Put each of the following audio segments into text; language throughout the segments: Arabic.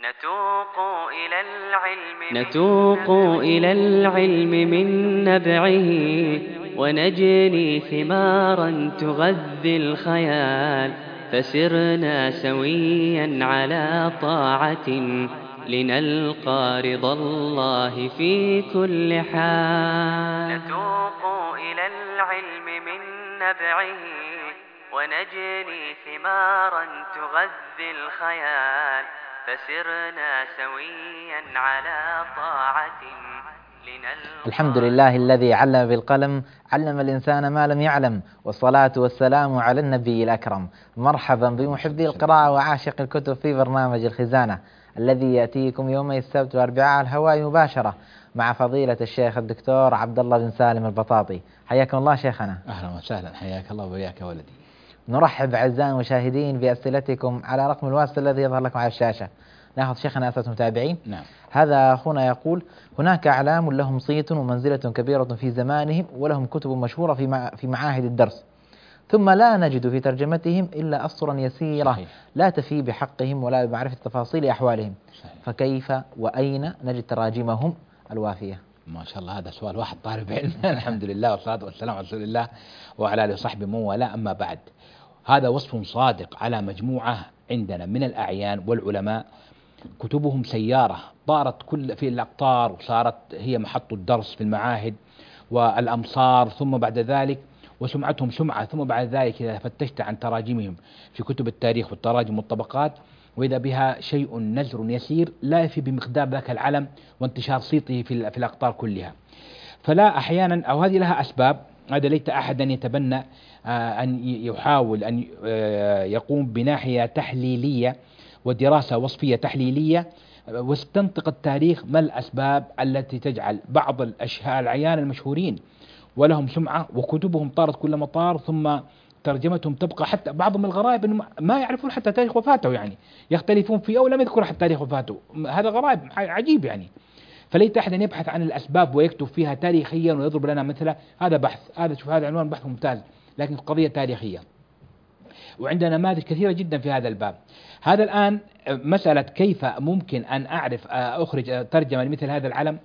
نتوق إلى العلم من نبعه، ونجني ثمارا تغذي الخيال، فسرنا سويا على طاعة لنلقى رضا الله في كل حال. نتوق إلى العلم من نبعه، ونجني ثمارا تغذي الخيال، فسرنا سويا على طاعة لنلقى. الحمد لله الذي علم بالقلم، علم الإنسان ما لم يعلم، والصلاة والسلام على النبي الأكرم. مرحبا بمحبي القراءة وعاشق الكتب في برنامج الخزانة الذي يأتيكم يومي السبت والأربعاء على الهواء مباشرة مع فضيلة الشيخ الدكتور عبد الله بن سالم البطاطي. حياكم الله شيخنا. أهلا وسهلا، حياك الله وياك ولدي. نرحب أعزائي المشاهدين بأسئلتكم على رقم الواتس الذي يظهر لكم على الشاشة. ناخذ شيخنا أسئلة متابعين. نعم. هذا أخونا يقول: هناك أعلام لهم صيت ومنزلة كبيرة في زمانهم، ولهم كتب مشهورة في معاهد الدرس، ثم لا نجد في ترجمتهم إلا أسطرا يسيرة. صحيح. لا تفي بحقهم ولا بمعرفة تفاصيل أحوالهم. صحيح. فكيف وأين نجد تراجمهم الوافية؟ ما شاء الله، هذا سؤال واحد طالب علم. الحمد لله والصلاة والسلام على رسول الله وعلى آله وصحبه من والاه، أما بعد. هذا وصف صادق على مجموعة عندنا من الأعيان والعلماء، كتبهم سيارة طارت كل في الأقطار، وصارت هي محط الدرس في المعاهد والأمصار، ثم بعد ذلك وسمعتهم سمعة، ثم بعد ذلك إذا فتشت عن تراجمهم في كتب التاريخ والتراجم والطبقات، وإذا بها شيء نزر يسير لا يفي بمقدار ذاك العلم وانتشار صيته في الأقطار كلها. فلا أحيانا، أو هذه لها أسباب، هذا ليس أحدا يتبنى أن يحاول أن يقوم بناحية تحليلية ودراسة وصفية تحليلية واستنطق التاريخ ما الأسباب التي تجعل بعض الأعيان المشهورين ولهم سمعة وكتبهم طارت كل مطار، ثم ترجمتهم تبقى. حتى بعضهم الغرائب أنه ما يعرفون حتى تاريخ وفاته، يعني يختلفون فيه أو لم يذكر حتى تاريخ وفاته. هذا غرائب عجيب يعني. فليت أحد يبحث عن الأسباب ويكتب فيها تاريخيا ويضرب لنا مثله، هذا بحث، هذا شوف هذا عنوان بحث ممتاز، لكن قضية تاريخية. وعندنا نماذج كثيرة جدا في هذا الباب. هذا الآن مسألة كيف ممكن أن أعرف أخرج ترجمة لمثل هذا العلم.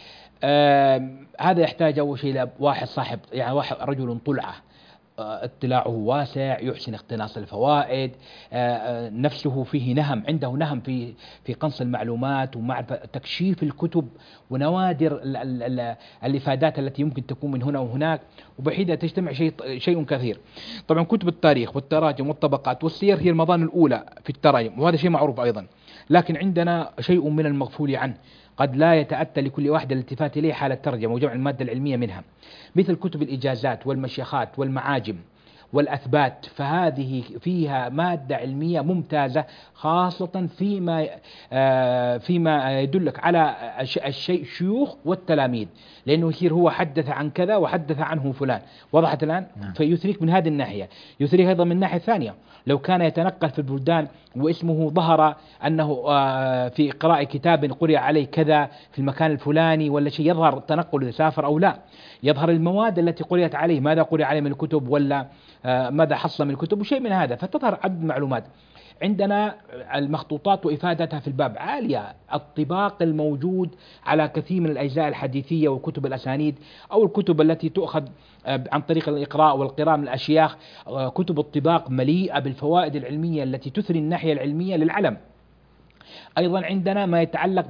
هذا يحتاج أول شيء إلى واحد صاحب، يعني واحد رجل طلعة، اطلاعه واسع، يحسن اقتناص الفوائد، نفسه فيه نهم، عنده نهم في قنص المعلومات ومعرفة تكشيف الكتب ونوادر الإفادات التي يمكن تكون من هنا وهناك، وبحيث تجتمع شيء كثير. طبعا كتب التاريخ والتراجم والطبقات والسير هي المضان الأولى في التراجم، وهذا شيء معروف أيضا، لكن عندنا شيء من المغفول عنه قد لا يتأتى لكل واحد الالتفات إليه حال الترجمة وجمع المادة العلمية منها، مثل كتب الإجازات والمشيخات والمعاجم والأثبات، فهذه فيها مادة علمية ممتازة، خاصة فيما يدلك على الشيوخ والتلاميذ، لأنه يصير هو حدث عن كذا وحدث عنه فلان. وضحت الآن؟ فيثريك من هذه الناحية. يثريك أيضا من الناحية الثانية، لو كان يتنقل في البلدان واسمه ظهر أنه في قراءة كتاب قرئ عليه كذا في المكان الفلاني ولا شيء، يظهر التنقل إذا سافر أو لا، يظهر المواد التي قرأت عليه، ماذا قرأ عليه من الكتب ولا ماذا حصل من الكتب وشيء من هذا، فتظهر عدد معلومات. عندنا المخطوطات وإفادتها في الباب عالية، الطباق الموجود على كثير من الأجزاء الحديثية وكتب الأسانيد أو الكتب التي تؤخذ عن طريق الإقراء والقراءة من الأشياخ، كتب الطباق مليئة بالفوائد العلمية التي تثري الناحية العلمية للعلم. أيضا عندنا ما يتعلق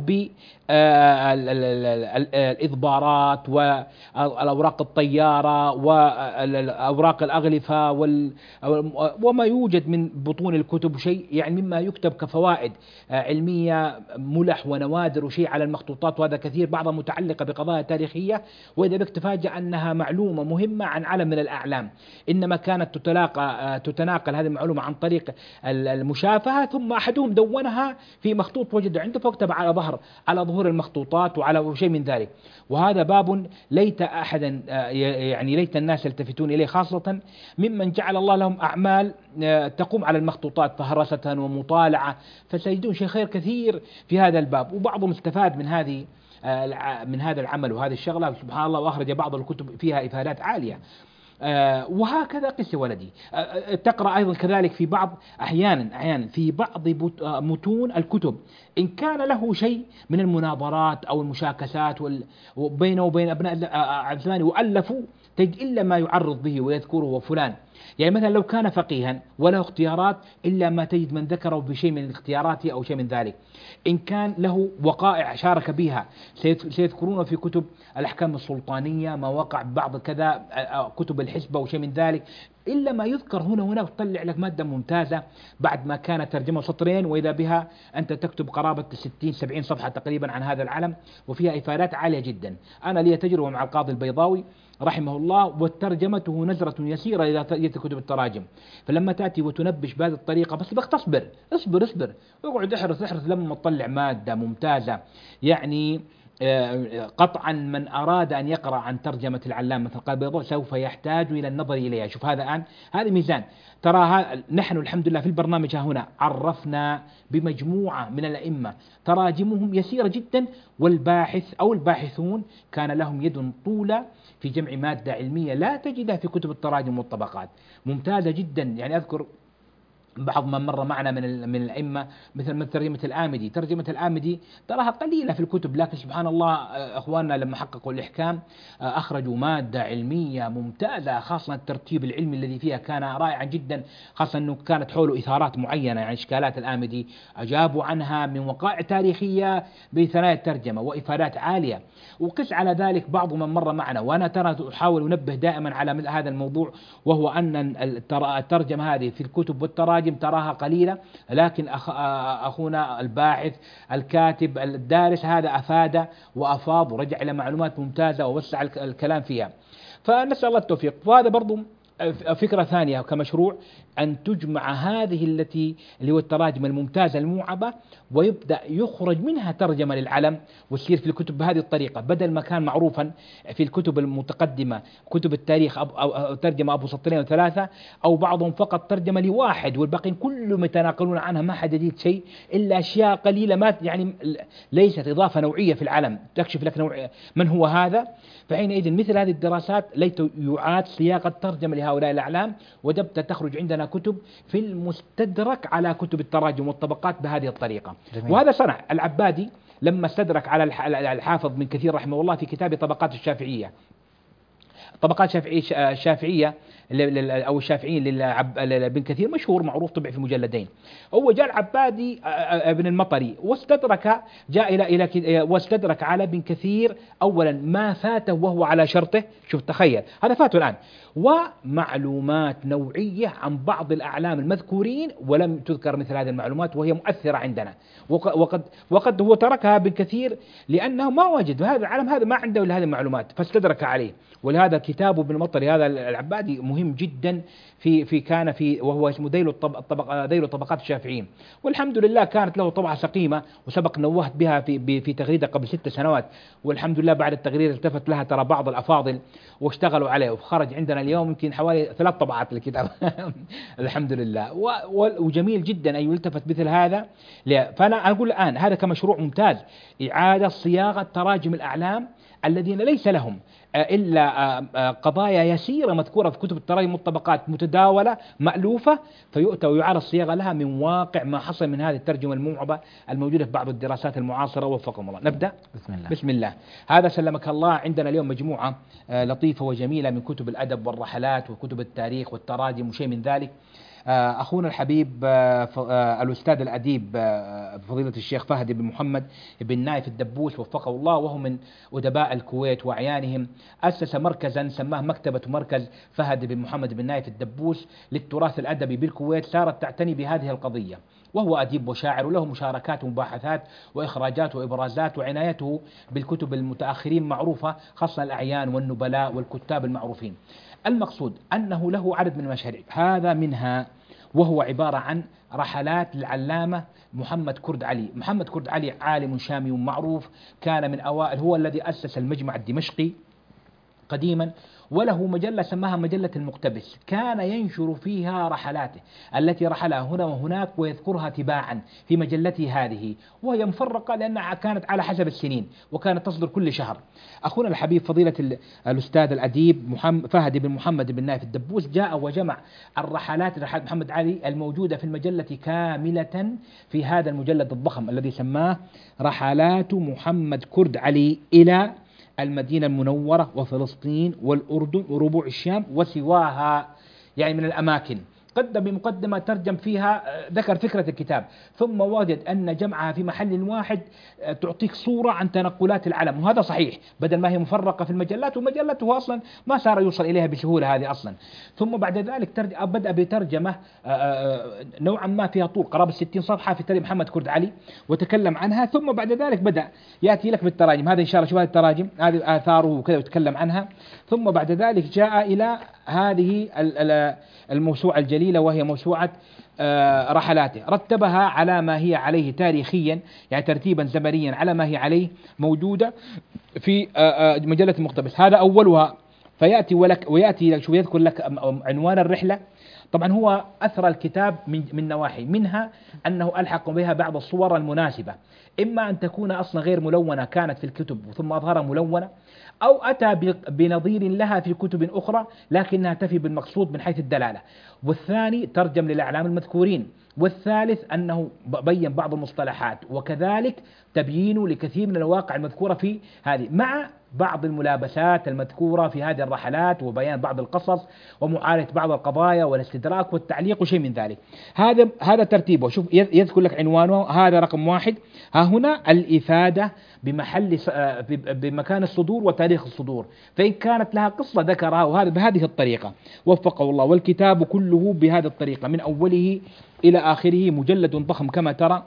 بالإضبارات والأوراق الطيارة والأوراق الأغلفة وما يوجد من بطون الكتب، شيء يعني مما يكتب كفوائد علمية، ملح ونوادر وشيء على المخطوطات، وهذا كثير، بعضها متعلقة بقضايا تاريخية، وإذا بك تفاجأ أنها معلومة مهمة عن علم من الأعلام، إنما كانت تتناقل هذه المعلومة عن طريق المشافهة، ثم أحدهم دونها في مخطوط وجد عنده فاكتب على ظهور المخطوطات وعلى شيء من ذلك. وهذا باب ليت أحدا يعني ليت الناس يلتفتون إليه، خاصة ممن جعل الله لهم أعمال تقوم على المخطوطات فهرسة ومطالعة، فسيجدون شيء خير كثير في هذا الباب. وبعضهم استفاد من هذا العمل وهذه الشغلة سبحان الله، وأخرج بعض الكتب فيها إفادات عالية. وهكذا قس ولدي. تقرأ أيضا كذلك في بعض أحيانا في بعض متون الكتب إن كان له شيء من المناظرات أو المشاكسات بينه وبين أبناء عثمان وألفوا، تجد إلا ما يعرض به ويذكره فلان. يعني مثلا لو كان فقيها وله اختيارات إلا ما تجد من ذكره بشيء من الاختيارات أو شيء من ذلك. إن كان له وقائع شارك بها سيذكرون في كتب الأحكام السلطانية ما وقع بعض كذا، كتب الحسبة وشيء من ذلك، إلا ما يذكر هنا وهناك تطلع لك مادة ممتازة بعد ما كانت ترجمة سطرين وإذا بها أنت تكتب قرابة 60-70 صفحة تقريبا عن هذا العلم، وفيها إفادات عالية جدا. أنا لي تجربة مع القاضي البيضاوي رحمه الله، وترجمته نزرة يسيرة إذا تأتي كتب التراجم. فلما تأتي وتنبش بهذه الطريقة بس بدك تصبر، اصبر واقعد احرص لما تطلع مادة ممتازة. يعني قطعا من أراد أن يقرأ عن ترجمة العلامة مثل القاضي البيضاوي سوف يحتاج إلى النظر إليها. شوف هذا الآن هذه ميزان. ترى نحن الحمد لله في البرنامج هنا عرفنا بمجموعة من الأئمة تراجمهم يسيرة جدا، والباحث أو الباحثون كان لهم يد طولة في جمع مادة علمية لا تجدها في كتب التراجم والطبقات، ممتازة جدا. يعني أذكر بعض من مر معنا من الأئمة مثل ترجمة الآمدي. ترجمة الآمدي تراها قليلة في الكتب، لكن سبحان الله أخواننا لما حققوا الإحكام أخرجوا مادة علمية ممتازة، خاصة الترتيب العلمي الذي فيها كان رائعا جدا، خاصة أنه كانت حوله إثارات معينة. يعني إشكالات الآمدي أجابوا عنها من وقائع تاريخية بثنايا الترجمة وإفادات عالية. وقس على ذلك بعض من مر معنا، وأنا ترى أحاول أنبه دائما على هذا الموضوع، وهو أن الترجمة هذه في الكتب والتراجم تراها قليلة، لكن أخونا الباحث الكاتب الدارس هذا أفاد وأفاض ورجع إلى معلومات ممتازة ووسع الكلام فيها. فنسأل الله التوفيق. وهذا برضو فكرة ثانية كمشروع، أن تجمع هذه اللي هو التراجم الممتازة الموعبة، ويبدأ يخرج منها ترجمة للعلم وتصير في الكتب بهذه الطريقة، بدل ما كان معروفا في الكتب المتقدمة كتب التاريخ أو ترجمة أبو سطرين وثلاثة، أو بعضهم فقط ترجمة لواحد والباقين كلهم يتناقلون عنها، ما حد يزيد شيء إلا أشياء قليلة ما يعني ليست إضافة نوعية في العلم تكشف لك نوع من هو هذا. فحينئذ مثل هذه الدراسات ليت يعاد صياغة ترجمة لهؤلاء الأعلام، وتبدأ تخرج عندنا كتب في المستدرك على كتب التراجم والطبقات بهذه الطريقة. جميل. وهذا صنع العبادي لما استدرك على الحافظ بن كثير رحمه الله في كتاب طبقات الشافعية. طبقات الشافعية أو الشافعيين لابن كثير مشهور معروف، طبع في مجلدين. هو جاء العبادي ابن المطري واستدرك على ابن كثير أولا ما فاته وهو على شرطه، شوف تخيل هذا فاته الآن، ومعلومات نوعية عن بعض الأعلام المذكورين ولم تذكر مثل هذه المعلومات وهي مؤثرة عندنا، وقد هو تركها ابن كثير لأنه ما وجد هذا العالم هذا ما عنده إلا هذه المعلومات فاستدرك عليه. ولهذا كتابه ابن المطري هذا العبادي مهم جدا كان وهو اسمه ذيل طبقات الشافعيين، والحمد لله كانت له طبعة سقيمة وسبق نوهت بها في تغريدة قبل 6 سنوات، والحمد لله بعد التغريدة التفت لها ترى بعض الأفاضل واشتغلوا عليه، وخرج عندنا اليوم يمكن حوالي 3 طبعات للكتاب الحمد لله. وجميل جدا أن يلتفت مثل هذا. فأنا أقول الآن هذا كمشروع ممتاز، إعادة صياغة تراجم الأعلام الذين ليس لهم إلا قضايا يسيرة مذكورة في كتب التراجم والطبقات متداولة مألوفة، فيؤتى ويعاد الصياغة لها من واقع ما حصل من هذه الترجمة الموعبة الموجودة في بعض الدراسات المعاصرة. وفقكم الله. نبدأ. بسم الله. هذا سلمك الله عندنا اليوم مجموعة لطيفة وجميلة من كتب الأدب والرحلات وكتب التاريخ والتراجم وشيء من ذلك. أخونا الحبيب الأستاذ الأديب فضيلة الشيخ فهد بن محمد بن نايف الدبوس وفقه الله، وهو من أدباء الكويت وأعيانهم، أسس مركزا سماه مكتبة مركز فهد بن محمد بن نايف الدبوس للتراث الأدبي بالكويت، صارت تعتني بهذه القضية. وهو أديب وشاعر وله مشاركات ومباحثات وإخراجات وإبرازات، وعنايته بالكتب المتأخرين معروفة، خاصة الأعيان والنبلاء والكتاب المعروفين. المقصود أنه له عدد من المشاريع، هذا منها وهو عبارة عن رحلات العلامة محمد كرد علي. محمد كرد علي عالم شامي معروف، كان من أوائل، هو الذي أسس المجمع الدمشقي قديما، وله مجلة سماها مجلة المقتبس، كان ينشر فيها رحلاته التي رحلها هنا وهناك ويذكرها تباعا في مجلته هذه، وهي مفرقة لأنها كانت على حسب السنين وكانت تصدر كل شهر. أخونا الحبيب فضيلة الأستاذ الأديب فهد بن محمد بن نايف الدبوس جاء وجمع رحلات محمد علي الموجودة في المجلة كاملة في هذا المجلد الضخم الذي سماه رحلات محمد كرد علي إلى المدينة المنورة وفلسطين والأردن وربوع الشام وسواها، يعني من الأماكن. قدم بمقدمة ترجم فيها ذكر فكرة الكتاب، ثم وجد أن جمعها في محل واحد تعطيك صورة عن تنقلات العلم، وهذا صحيح بدل ما هي مفرقة في المجلات، ومجلته أصلا ما صار يوصل إليها بسهولة هذه أصلا. ثم بعد ذلك بدأ بترجمة نوعا ما فيها طول قرابة 60 صفحة في تاريخ محمد كرد علي وتكلم عنها. ثم بعد ذلك بدأ يأتي لك بالتراجم، هذا إن شاء الله شوف هذه التراجم، هذه آثاره وكذا ويتكلم عنها. ثم بعد ذلك جاء إلى هذه الموسوعة الجليلة وهي موسوعة رحلاته، رتبها على ما هي عليه تاريخيا، يعني ترتيبا زمنيا على ما هي عليه موجودة في مجلة المقتبس. هذا أولها. فيأتي ويأتي لك شو يذكر لك عنوان الرحلة. طبعا هو أثرى الكتاب من نواحي، منها أنه ألحق بها بعض الصور المناسبة، إما أن تكون أصلا غير ملونة كانت في الكتب ثم أظهرها ملونة، أو أتى بنظير لها في كتب أخرى لكنها تفي بالمقصود من حيث الدلالة. والثاني ترجم للأعلام المذكورين. والثالث أنه بين بعض المصطلحات، وكذلك تبيين لكثير من الواقع المذكورة في هذه، مع بعض الملابسات المذكورة في هذه الرحلات وبيان بعض القصص ومعالجة بعض القضايا والاستدراك والتعليق وشيء من ذلك. هذا ترتيبه. شوف يذكر لك عنوانه، هذا رقم 1. ها هنا الإفادة بمكان الصدور وتاريخ الصدور، فإن كانت لها قصة ذكرها، وهذا بهذه الطريقة وفقه الله. والكتاب كله بهذه الطريقة من أوله إلى آخره، مجلد ضخم كما ترى.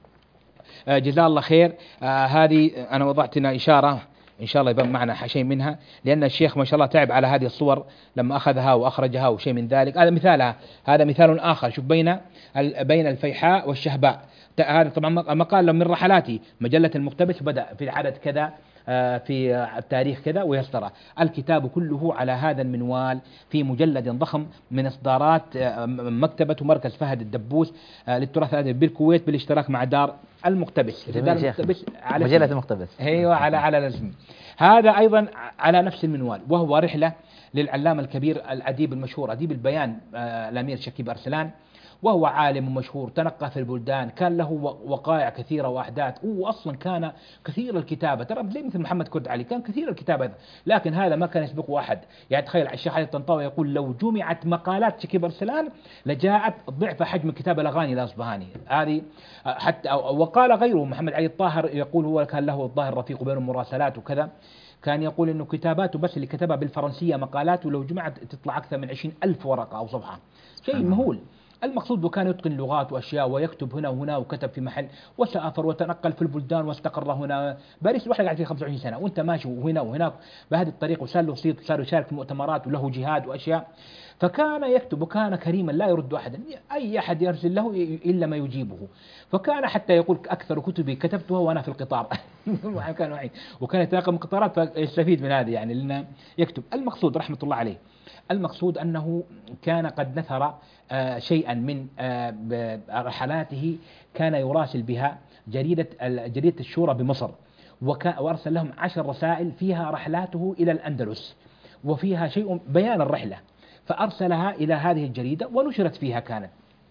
جزاه الله خير. هذه أنا وضعت لنا إشارة إن شاء الله يبان معنا شيء منها، لأن الشيخ ما شاء الله تعب على هذه الصور لما أخذها وأخرجها وشيء من ذلك. هذا مثالها. هذا مثال آخر. شوف بين الفيحاء والشهباء. هذا طبعا مقال من رحلاتي، مجلة المقتبس، بدأ في عدد كذا في التاريخ كذا ويسطره. الكتاب كله على هذا المنوال في مجلد ضخم من إصدارات مكتبة مركز فهد الدبوس للتراث الأدبي بالكويت بالاشتراك مع دار المقتبس. على مجلة المقتبس. ايوه على الاسم. هذا أيضا على نفس المنوال، وهو رحلة للعلامة الكبير الأديب المشهور أديب البيان الأمير شكيب أرسلان، وهو عالم مشهور تنقى في البلدان، كان له وقائع كثيرة وأحداث، هو أصلا كان كثير الكتابة، ترى زي مثل محمد كرد علي كان كثير الكتابة، لكن هذا ما كان يسبقه أحد. يعني تخيل الشيخ علي الطنطاوي يقول لو جمعت مقالات شكيب أرسلان لجاءت ضعف حجم كتاب الأغاني الأصبهاني هذه. حتى وقال غيره محمد علي الطاهر يقول هو كان له الظاهر رفيق بين المراسلات وكذا، كان يقول إنه كتاباته بس اللي كتبها بالفرنسية مقالات ولو جمعت تطلع أكثر من 20,000 ورقة أو صفحة، شيء مهول. المقصود وكان يتقن لغات وأشياء ويكتب هنا وهنا، وكتب في محل وسافر وتنقل في البلدان واستقر هنا. باريس الواحد قاعد فيه 25 سنة وأنت ماشي وهنا وهناك بهذه الطريقة، وصار له صيت وصار يشارك في مؤتمرات وله جهاد وأشياء. فكان يكتب وكان كريما لا يرد أحدا، أي أحد يرسل له إلا ما يجيبه. فكان حتى يقول أكثر كتبي كتبتها وأنا في القطار كان وعيد، وكان يتناقل من القطارات فيستفيد من هذا يعني لأنه يكتب. المقصود رحمة الله عليه، المقصود أنه كان قد نثر شيئا من رحلاته، كان يراسل بها جريدة الشورى بمصر، وأرسل لهم 10 رسائل فيها رحلاته إلى الأندلس وفيها شيء بيان الرحلة، فأرسلها إلى هذه الجريدة ونشرت فيها. كانت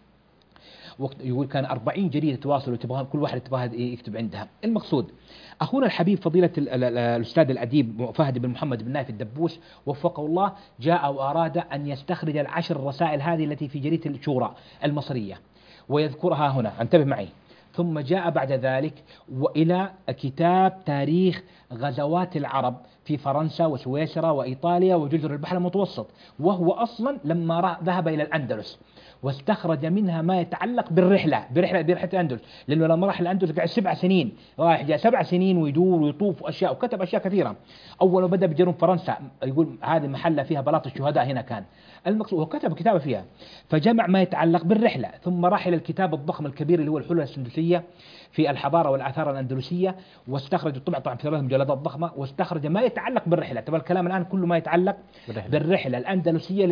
يقول كان 40 جريدة تواصل كل واحد تبغى يكتب عندها. المقصود أخونا الحبيب فضيلة الأستاذ الأديب فهد بن محمد بن نايف الدبوس وفقه الله جاء وأراد أن يستخرج 10 رسائل هذه التي في جريدة الشورى المصرية ويذكرها هنا، انتبه معي. ثم جاء بعد ذلك وإلى كتاب تاريخ غزوات العرب في فرنسا وسويسرا وإيطاليا وجزر البحر المتوسط، وهو أصلا لما ذهب إلى الأندلس واستخرج منها ما يتعلق برحلة الأندلس، لأنه لما راح الأندلس قعد 7 سنين، رايح جاء 7 سنين ويدور ويطوف أشياء، وكتب أشياء كثيرة. أول ما بدأ بجنوب فرنسا، يقول هذه محلة فيها بلاط الشهداء، هنا كان المقصود، وكتب كتابة فيها، فجمع ما يتعلق بالرحلة. ثم راح إلى الكتاب الضخم الكبير اللي هو الحلة السندسية في الحضارة والآثار الأندلسية، واستخرج طبعا في 3 مجلدات ضخمة، واستخرج ما يتعلق بالرحلة. طبعا الكلام الآن كله ما يتعلق بالرحلة الأندلسية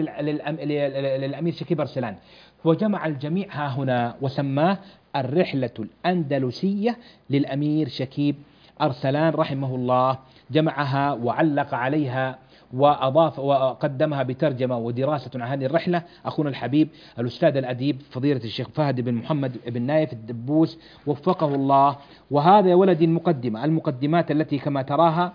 للأمير شكيب أرسلان، وجمع الجميع ها هنا وسماه الرحلة الأندلسية للأمير شكيب أرسلان رحمه الله. جمعها وعلق عليها وأضاف وقدمها بترجمة ودراسة عن هذه الرحلة أخونا الحبيب الأستاذ الأديب فضيلة الشيخ فهد بن محمد بن نايف الدبوس وفقه الله. وهذا يا ولدي المقدمات التي كما تراها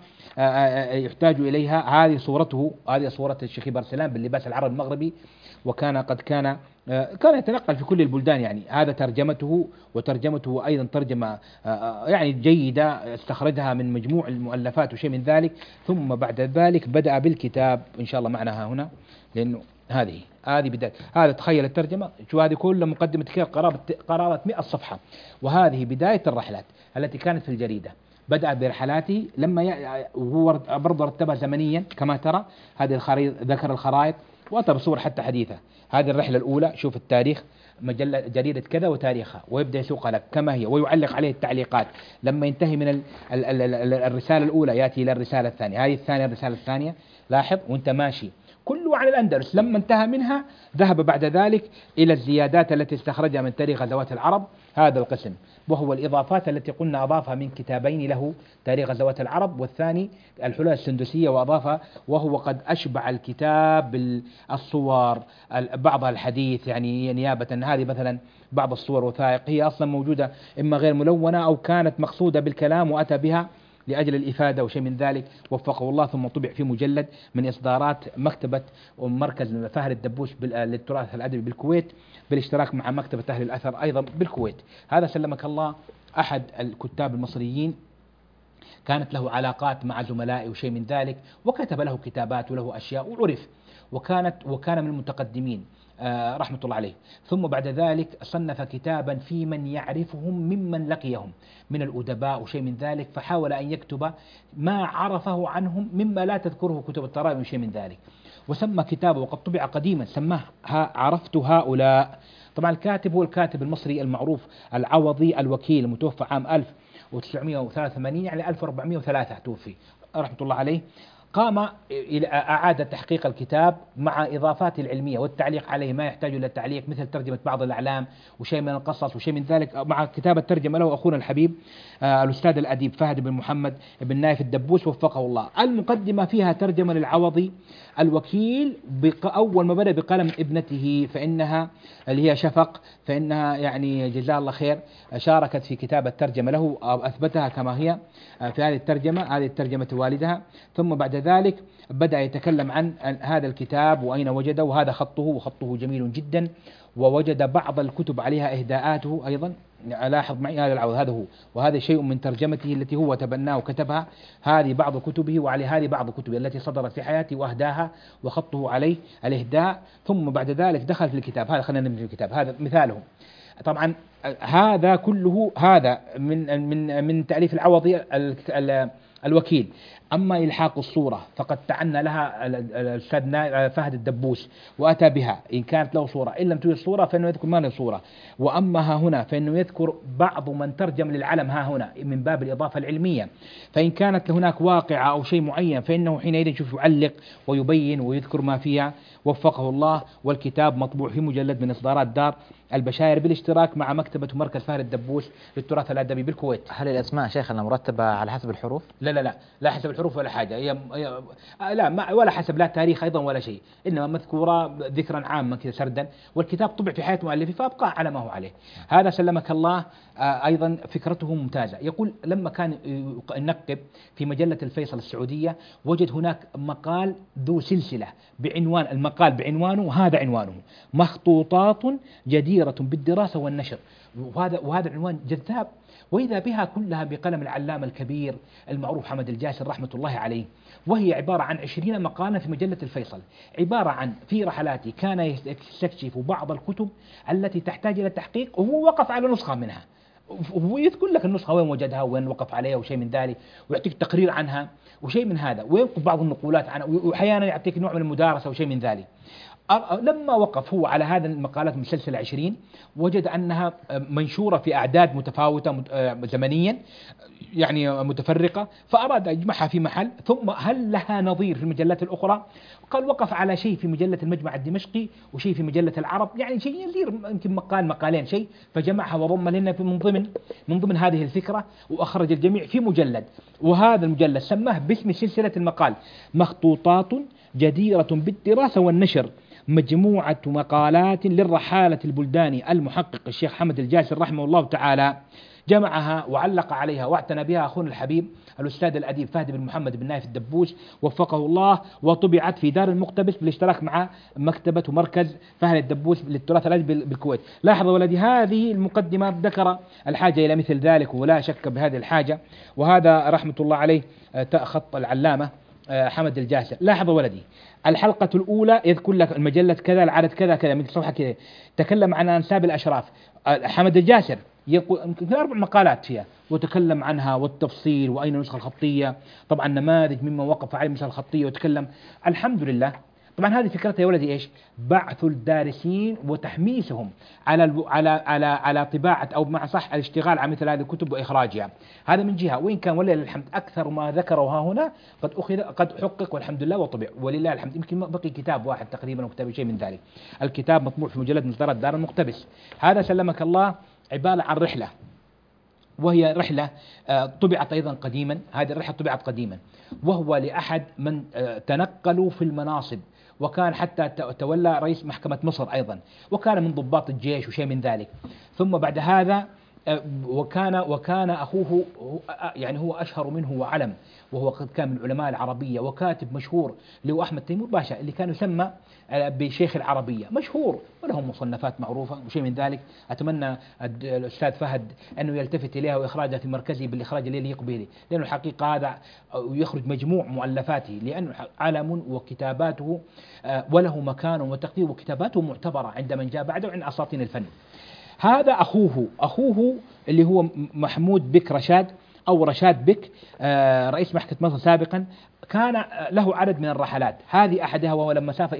يحتاج إليها. هذه صورته، هذه صورة الشيخ أرسلان باللباس العربي المغربي، وكان قد كان يتنقل في كل البلدان. يعني هذا ترجمته، وترجمته أيضا ترجمة يعني جيدة استخرجها من مجموع المؤلفات وشيء من ذلك. ثم بعد ذلك بدأ بالكتاب إن شاء الله معنا هنا، لأنه هذه بداية. هذا تخيل الترجمة، شو هذه كل مقدمة كتاب قرابة 100 صفحة، وهذه بداية الرحلات التي كانت في الجريدة. بدأ برحلاته لما وهو برضه رتبها زمنيا كما ترى. هذه الخرائط، ذكر الخرائط وأتى بصور حتى حديثة. هذه الرحلة الأولى، شوف التاريخ، مجلة جريدة كذا وتاريخها، ويبدأ يسوقها لك كما هي، ويعلق عليه التعليقات. لما ينتهي من الرسالة الأولى يأتي إلى الرسالة الثانية، هذه الثانية الرسالة الثانية، لاحظ وانت ماشي كله عن الأندلس. لما انتهى منها ذهب بعد ذلك إلى الزيادات التي استخرجها من تاريخ غزوات العرب، هذا القسم، وهو الإضافات التي قلنا أضافها من كتابين له، تاريخ غزوات العرب والثاني الحلول السندسية، وأضافها وهو قد أشبع الكتاب بالصور بعضها الحديث، يعني نيابة. هذه مثلا بعض الصور وثائق هي أصلا موجودة إما غير ملونة أو كانت مقصودة بالكلام وأتى بها لأجل الإفادة وشيء من ذلك، وفقه الله. ثم طبع في مجلد من إصدارات مكتبة ومركز فهد الدبوس للتراث الأدبي بالكويت، بالاشتراك مع مكتبة أهل الأثر أيضا بالكويت. هذا سلمك الله أحد الكتاب المصريين، كانت له علاقات مع زملائي وشيء من ذلك، وكتب له كتابات وله أشياء وعرف، وكان من المتقدمين رحمة الله عليه. ثم بعد ذلك صنف كتابا في من يعرفهم ممن لقيهم من الأدباء وشيء من ذلك، فحاول أن يكتب ما عرفه عنهم مما لا تذكره كتب التراجم وشيء من ذلك، وسمى كتابه وقد طبع قديما سماه عرفت هؤلاء. طبعا الكاتب هو الكاتب المصري المعروف العوضي الوكيل، المتوفى عام 1983، يعني 1403 توفي رحمة الله عليه. قام إلى أعاد تحقيق الكتاب مع إضافات العلمية والتعليق عليه ما يحتاج إلى التعليق، مثل ترجمة بعض الأعلام وشيء من القصص وشيء من ذلك، مع كتابة ترجمة له أخونا الحبيب الأستاذ الأديب فهد بن محمد بن نايف الدبوس وفقه الله. المقدمة فيها ترجمة للعوضي الوكيل أول ما بدأ بقلم ابنته، فإنها اللي هي شفق، فإنها يعني جزاه الله خير شاركت في كتابة ترجمة له أو أثبتها كما هي في هذه الترجمة، هذه الترجمة والدها. ثم بعد ذلك بدأ يتكلم عن هذا الكتاب وأين وجده، وهذا خطه، وخطه جميل جدا، ووجد بعض الكتب عليها إهداءاته أيضا. لاحظ معي هذا العوض، هذا هو، وهذا شيء من ترجمته التي هو تبناه وكتبها. هذه بعض كتبه، وعلى هذه بعض كتبه التي صدرت في حياته وأهداها، وخطه عليه الإهداء. ثم بعد ذلك دخل في الكتاب، هذا خلينا نمشي في الكتاب، هذا مثاله. طبعا هذا كله هذا من تأليف العوضي الوكيل. أما إلحاق الصورة فقد تعنى لها الأستاذ فهد الدبوس وأتى بها، إن كانت له صورة، إن لم توجد صورة فإنه يذكر ما له صورة. وأما ها هنا فإنه يذكر بعض من ترجم للعلم ها هنا من باب الإضافة العلمية، فإن كانت هناك واقعة أو شيء معين فإنه حينئذ يشوف يعلق ويبين ويذكر ما فيها وفقه الله. والكتاب مطبوع في مجلد من إصدارات دار البشائر بالاشتراك مع مكتبة مركز فهد الدبوس للتراث الأدبي بالكويت. هل الأسماء شيخنا مرتبة على حسب الحروف؟ لا حسب الحروف ولا حاجة، لا ولا حسب لا تاريخ أيضا ولا شيء، إنما مذكورة ذكرا عاما كذا سردا. والكتاب طبع في حياة مؤلفه فأبقى على ما هو عليه. هذا سلمك الله أيضا فكرته ممتازة. يقول لما كان ينقب في مجلة الفيصل السعودية وجد هناك مقال ذو سلسلة بعنوان، المقال بعنوانه، هذا عنوانه: مخطوطات جديرة بالدراسة والنشر. وهذا العنوان جذاب. وإذا بها كلها بقلم العلامة الكبير المعروف حمد الجاسر رحمة الله عليه، وهي عبارة عن 20 مقالا في مجلة الفيصل، عبارة عن في رحلاته كان يستكشف بعض الكتب التي تحتاج إلى التحقيق، وهو وقف على نسخة منها، ويذكر لك النسخة وين وجدها وين وقف عليها وشيء من ذلك، ويعطيك تقرير عنها وشيء من هذا، وينقل بعض النقولات عنها، وأحيانا يعطيك نوع من المدارسة وشيء من ذلك. لما وقف هو على هذا المقالات من سلسلة 20 وجد أنها منشورة في أعداد متفاوتة زمنيا، يعني متفرقة، فأراد يجمعها في محل. ثم هل لها نظير في المجلات الأخرى؟ قال وقف على شيء في مجلة المجمع الدمشقي وشيء في مجلة العرب، يعني شيء يصير يمكن مقال مقالين شيء، فجمعها وضم لنا من ضمن هذه الفكرة، وأخرج الجميع في مجلد. وهذا المجلد سماه باسم سلسلة المقال مخطوطات جديرة بالدراسة والنشر، مجموعة مقالات للرحالة البلداني المحقق الشيخ حمد الجاسر رحمه الله تعالى، جمعها وعلق عليها واعتنى بها أخونا الحبيب الأستاذ الأديب فهد بن محمد بن نايف الدبوس وفقه الله، وطبعت في دار المقتبس بالاشتراك مع مكتبة ومركز فهد الدبوس للتراث الأدبي بالكويت. لاحظ ولدي هذه المقدمة ذكر الحاجة إلى مثل ذلك، ولا شك بهذه الحاجة، وهذا رحمة الله عليه خط العلامة حمد الجاسر. لاحظ ولدي الحلقة الأولى يذكر لك المجلة كذا العدد كذا كذا من صفحة كذا، تكلم عن أنساب الأشراف. حمد الجاسر يقول يمكن 4 مقالات فيها وتكلم عنها والتفصيل وأين النسخة الخطية، طبعا نماذج مما وقف عليه النسخة الخطية وتكلم. الحمد لله. طبعا هذه فكرتها يا ولدي ايش؟ بعث الدارسين وتحميسهم على طباعة او بمعنى صح الاشتغال على مثل هذه الكتب واخراجها. هذا من جهة، وإن كان ولله الحمد أكثر ما ذكروا ها هنا قد حقق والحمد لله وطبع ولله الحمد. يمكن بقي كتاب واحد تقريبا وكتاب شيء من ذلك. الكتاب مطبوع في مجلد من إصدارات دار المقتبس. هذا سلمك الله عبارة عن رحلة، وهي رحلة طبعت أيضا قديما. هذه الرحلة طبعت قديما، وهو لأحد من تنقلوا في المناصب، وكان حتى تولى رئيس محكمة مصر أيضا، وكان من ضباط الجيش وشيء من ذلك. ثم بعد هذا وكان أخوه يعني هو أشهر منه وعلم، وهو قد كان من علماء العربية وكاتب مشهور، اللي هو أحمد تيمور باشا، اللي كان يسمى بشيخ العربية، مشهور وله مصنفات معروفة وشيء من ذلك. أتمنى الأستاذ فهد أنه يلتفت إليها وإخراجها في مركزه بالإخراج الذي يليق به، لأنه الحقيقة هذا يخرج مجموع مؤلفاته، لأنه علم وكتاباته وله مكان وتقدير، وكتاباته معتبرة عند من جاء بعده عند أساطين الفن. هذا أخوه اللي هو محمود بك رشاد أو رشاد بك، رئيس محكمة مصر سابقا، كان له عدد من الرحلات. هذه أحدها وهو لما سافر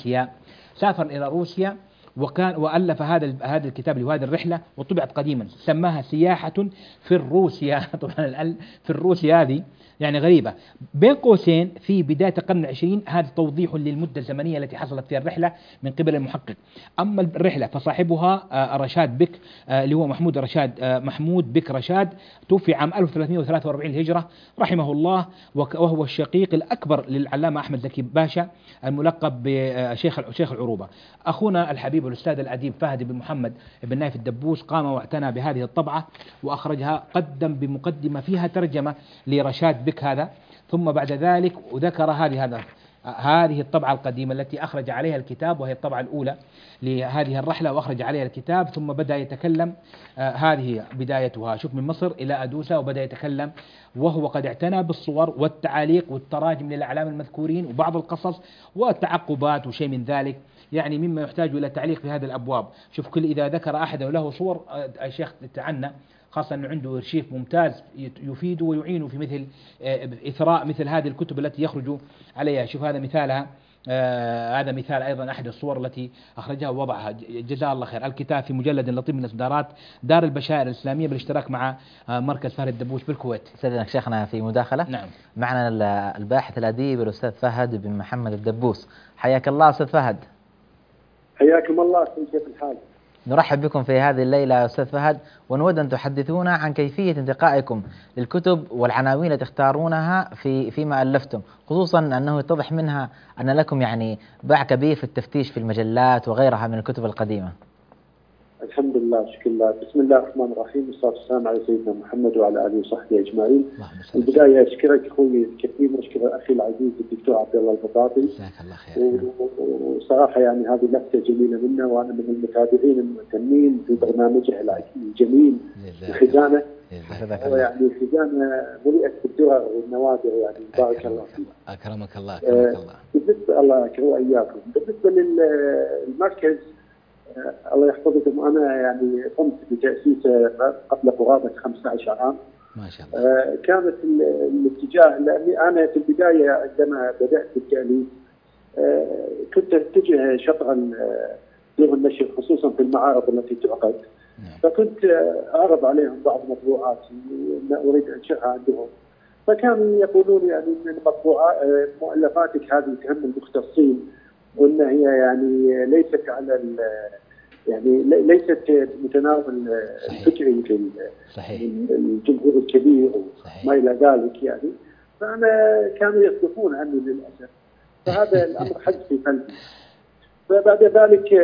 إلى روسيا وكان وألف هذا الكتاب لهذه الرحلة، وطبعت قديما، سماها سياحة في الروسيا. طبعا في الروسيا هذه يعني غريبة. بين قوسين في بداية القرن العشرين، هذا توضيح للمدة الزمنية التي حصلت فيها الرحلة من قبل المحقق. أما الرحلة فصاحبها رشاد بك، اللي هو محمود بك رشاد، توفي عام 1343 الهجرة رحمه الله، وهو الشقيق الأكبر للعلامة أحمد زكي باشا الملقب بشيخ العروبة. أخونا الحبيب الأستاذ الأديب فهد بن محمد بن نايف الدبوس قام واعتنى بهذه الطبعة وأخرجها، قدم بمقدمة فيها ترجمة لرشاد بك هذا، ثم بعد ذلك وذكر هذه الطبعة القديمة التي أخرج عليها الكتاب، وهي الطبعة الأولى لهذه الرحلة، وأخرج عليها الكتاب. ثم بدأ يتكلم، هذه بدايتها، شوف، من مصر إلى أدوسة، وبدأ يتكلم وهو قد اعتنى بالصور والتعاليق والتراجم للأعلام المذكورين وبعض القصص والتعقبات وشيء من ذلك، يعني مما يحتاج إلى تعليق في هذه الأبواب. شوف، كل إذا ذكر أحد له صور، الشيخ تعنى خاصة أنه عنده أرشيف ممتاز يفيد ويعين في مثل إثراء مثل هذه الكتب التي يخرج عليها. شوف هذا مثالها، هذا مثال أيضا أحد الصور التي أخرجها ووضعها، جزاه الله خير. الكتاب في مجلد لطيف من إصدارات دار البشائر الإسلامية بالاشتراك مع مركز فهد الدبوس بالكويت. استاذنك شيخنا في مداخلة. نعم. معنا الباحث الأديب الأستاذ فهد بن محمد الدبوس. حياك الله أستاذ فهد. حياكم الله كيف الحال؟ نرحب بكم في هذه الليلة يا أستاذ فهد، ونود أن تحدثونا عن كيفية انتقائكم للكتب والعناوين التي تختارونها فيما ألفتم، خصوصا أنه يتضح منها أن لكم يعني باع كبير في التفتيش في المجلات وغيرها من الكتب القديمة. الحمد لله. الله شكر الله. بسم الله الرحمن الرحيم، والصلاة والسلام على سيدنا محمد وعلى آله وصحبه أجمعين. في البداية أشكرك أخوي الكريم وأشكر أخي العزيز الدكتور عبد الله البطاطي. جزاك الله خير. وصراحة يعني هذه لفتة جميلة منه، وأنا من المتابعين المهتمين في برنامجه الجميل الخزانة. يعني خزانة مليئة بالدرر والنوادر، يعني بارك الله فيك. أكرمك الله أكرمك الله. بالنسبة الله يكرم وإياكم. بالنسبة للمركز الله يحفظكم، أنا يعني قمت بتأسيسه قبل قرابة 15 عام. ما شاء الله. كانت الاتجاه، لأني أنا في البداية عندما بدأت بالتأليف كنت أتجه شطرا دور النشر، خصوصا في المعارض التي تعقد. فكنت أعرض عليهم بعض مطبوعاتي أن أريد أنشرها عندهم، فكانوا يقولون يعني أن مؤلفاتك هذه تهم المختصين، وأن هي يعني ليست على يعني ليست متناول الفكري في الجمهور الكبير وما إلى ذلك يعني. فأنا كانوا يصدقون عني للأسف، فهذا الأمر حز في قلبي. فبعد ذلك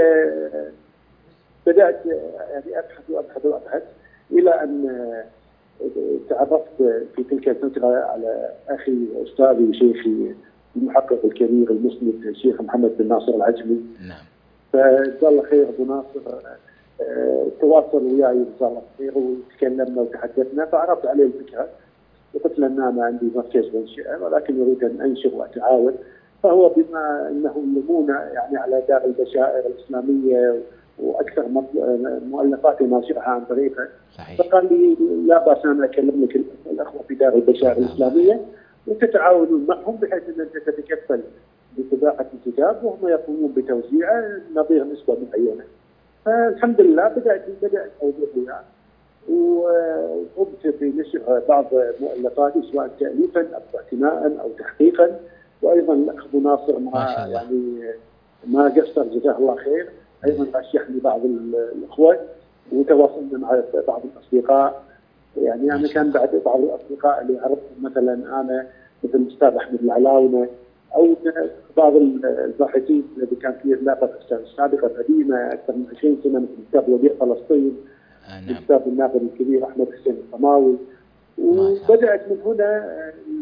بدأت يعني أبحث إلى أن تعرفت في تلك الفترة على أخي وأستاذي وشيخي المحقق الكبير المسند الشيخ محمد بن ناصر العجمي. نعم. فجزاه الله خير أبو ناصر، تواصل وياي جزاه الله خير وتكلمنا وتحدثنا، فعرضت عليه الفكرة وقلت له أن أنا عندي مركز بنشئه ولكن أريد أن أنشر وأتعاون. فهو بما أنه يلمون يعني على دار البشائر الإسلامية واكثر مؤلفاتي ناشرها عن طريقه، فقال لي لا باس انا اكلم لك الاخوه في دار البشائر الاسلاميه وتتعاونون معهم بحيث ان انت تتكفل بطباعه الكتاب وهم يقومون بتوزيعه نظير نسبه معينه. فالحمد لله بدات اوضاع وقمت بنشر بعض مؤلفاتي سواء تاليفا او اعتناء او تحقيقا، وايضا الاخ ابو ناصر يعني ما قصر جزاه الله خير، ايضا رشحني بعض الاخوه وتواصلنا مع بعض الاصدقاء. يعني انا كان بعض الاصدقاء اللي عرفتهم مثلا انا مثل الاستاذ احمد العلاونه او بعض الباحثين الذي كان في علاقه السابقه القديمه اكثر من 20 سنه مثل الاستاذ وديع فلسطين، الاستاذ الناقد الكبير احمد حسين الطماوي. وبدات من هنا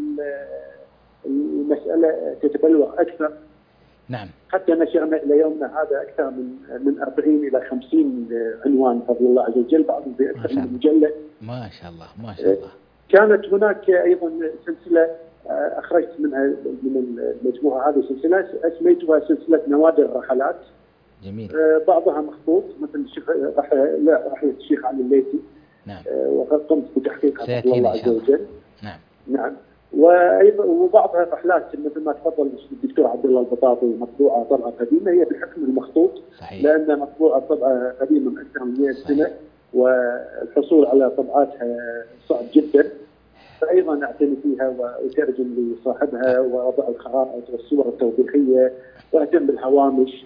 المساله تتبلور اكثر. نعم. حتى نشرنا الى يومنا هذا اكثر من 40 الى 50 عنوان بفضل الله عز وجل، بعضهم باكثر من مجلد. ما شاء الله ما شاء الله. كانت هناك ايضا سلسله اخرجت منها من المجموعه هذه سلسله اسميتها سلسله نوادر الرحلات. جميل. بعضها مخطوط مثل رحله الشيخ علي الليثي. نعم. وقد قمت بتحقيقها بفضل الله عز وجل. نعم. نعم. وبعضها رحلات مثل ما تفضل الدكتور عبد الله البطاطي مطبوعه طبعه قديمه هي بحكم المخطوط. صحيح. لان مطبوعه طبعه قديمه من اكثر من 100 سنه والحصول على طبعاتها صعب جدا. فايضا اعتني فيها واترجم لصاحبها واضع الخرائط والصور التوضيحيه واهتم بالهوامش.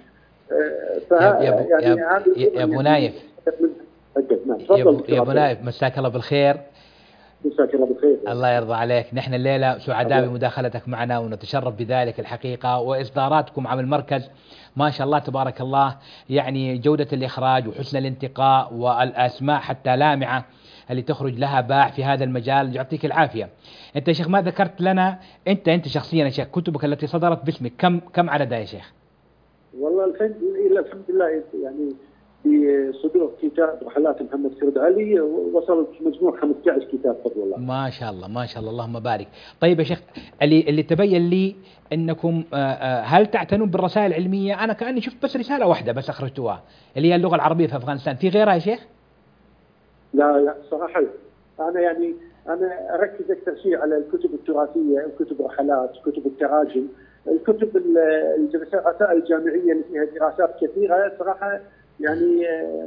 يا ابو نايف يا ابو نايف مساك الله بالخير. مساك الله بالخير. الله يرضى عليك. نحن الليلة سعداء بمداخلتك معنا ونتشرف بذلك الحقيقة، وإصداراتكم عن المركز ما شاء الله تبارك الله، يعني جودة الإخراج وحسن الانتقاء والأسماء حتى لامعة اللي تخرج لها باع في هذا المجال. يعطيك العافية. أنت يا شيخ ما ذكرت لنا أنت شخصيا يا شيخ كتبك التي صدرت باسمك كم عددها يا شيخ؟ والله الحمد لله يعني بصدور كتاب رحلات محمد سرد علي وصلت مجموع 15 كتاب بفضل الله. ما شاء الله ما شاء الله اللهم بارك. طيب يا شيخ اللي تبين لي انكم هل تعتنون بالرسائل العلميه؟ انا كاني شفت بس رساله واحده بس اخرجتوها اللي هي اللغه العربيه في افغانستان، في غيرها يا شيخ؟ لا صراحه انا اركز اكثر شيء على الكتب التراثيه، كتب الرحلات، كتب التراجم، الكتب الرسائل الجامعيه اللي فيها دراسات كثيره صراحه يعني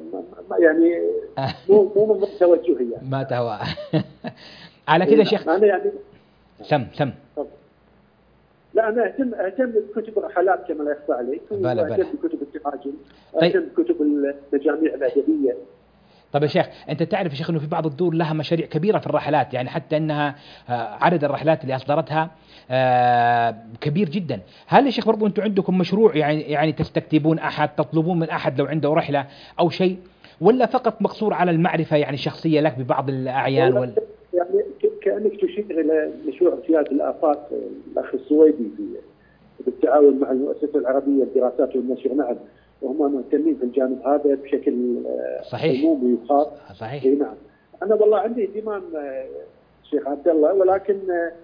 مو من توجهي يعني. ما تهوى. على كذا شيخ انا يعني سم لا انا اهتم بكتب الرحلات كما لا يخفى عليك، واهتم بكتب التراجم، اهتم بكتب المجاميع الادبيه. طيب يا شيخ انت تعرف يا شيخ انه في بعض الدور لها مشاريع كبيره في الرحلات، يعني حتى انها عدد الرحلات اللي اصدرتها كبير جدا. هل يا شيخ برضو انتم عندكم مشروع يعني تستكتبون احد، تطلبون من احد لو عنده رحله او شيء، ولا فقط مقصور على المعرفة يعني الشخصية لك ببعض الأعيان يعني كأنك تشير إلى مشروع امتياز الآفاق الأخ السويدي بالتعاون مع المؤسسة العربية للدراسات والنشر. نعم، وهم مهتمين في الجانب هذا بشكل صحيح عمومي وخاص. صحيح. نعم، أنا والله عندي اهتمام شيخ عبد الله، ولكن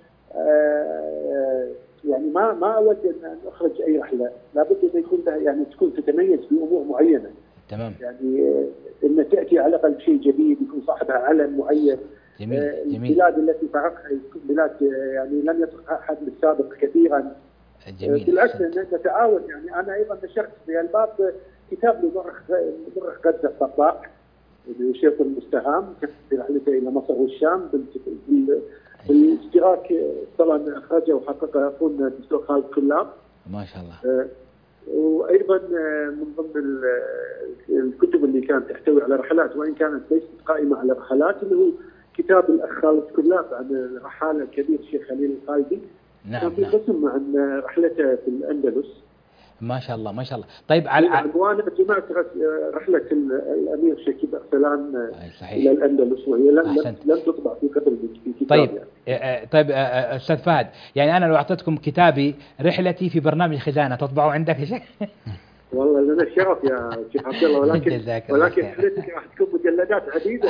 يعني ما أود أن أخرج أي رحلة، لابد أن يكون يعني تكون تتميز بأمور معينة. تمام. يعني أن تأتي على الأقل بشيء جديد، يكون صاحبها علم معين. جميل. البلاد التي تعرفها تكون بلاد يعني لم يطرقها أحد بالسابق كثيرا. جميل. بالعكس نتعاون. يعني أنا أيضا نشرت في الباب كتاب لمؤرخ غزة الطباع الشيخ المستهام في رحلته إلى مصر والشام بالاشتراك، طبعا أخرجه وحققه أخونا الدكتور خالد كلاب ما شاء الله. وايضا من ضمن الكتب اللي كانت تحتوي على رحلات وان كانت ليست قائمه على رحلات، اللي هو كتاب الاخ خالد كلاب عن الرحاله الكبير الشيخ خليل الخالدي. نعم. كان في قسم عن رحلته في الاندلس. ما شاء الله ما شاء الله. طيب وانا جمعت رحله الامير شكيب ارسلان صحيح الى الاندلس، وهي لم تطبع في قبل في كتاب. طيب يعني. طيب استاذ فهد، يعني انا لو اعطيتكم كتابي رحلتي في برنامج خزانه تطبعوا عندك يا شيخ؟ والله لنا الشرف يا شيخ عبد الله، ولكن حضرتك راح تكون مجلدات عديده.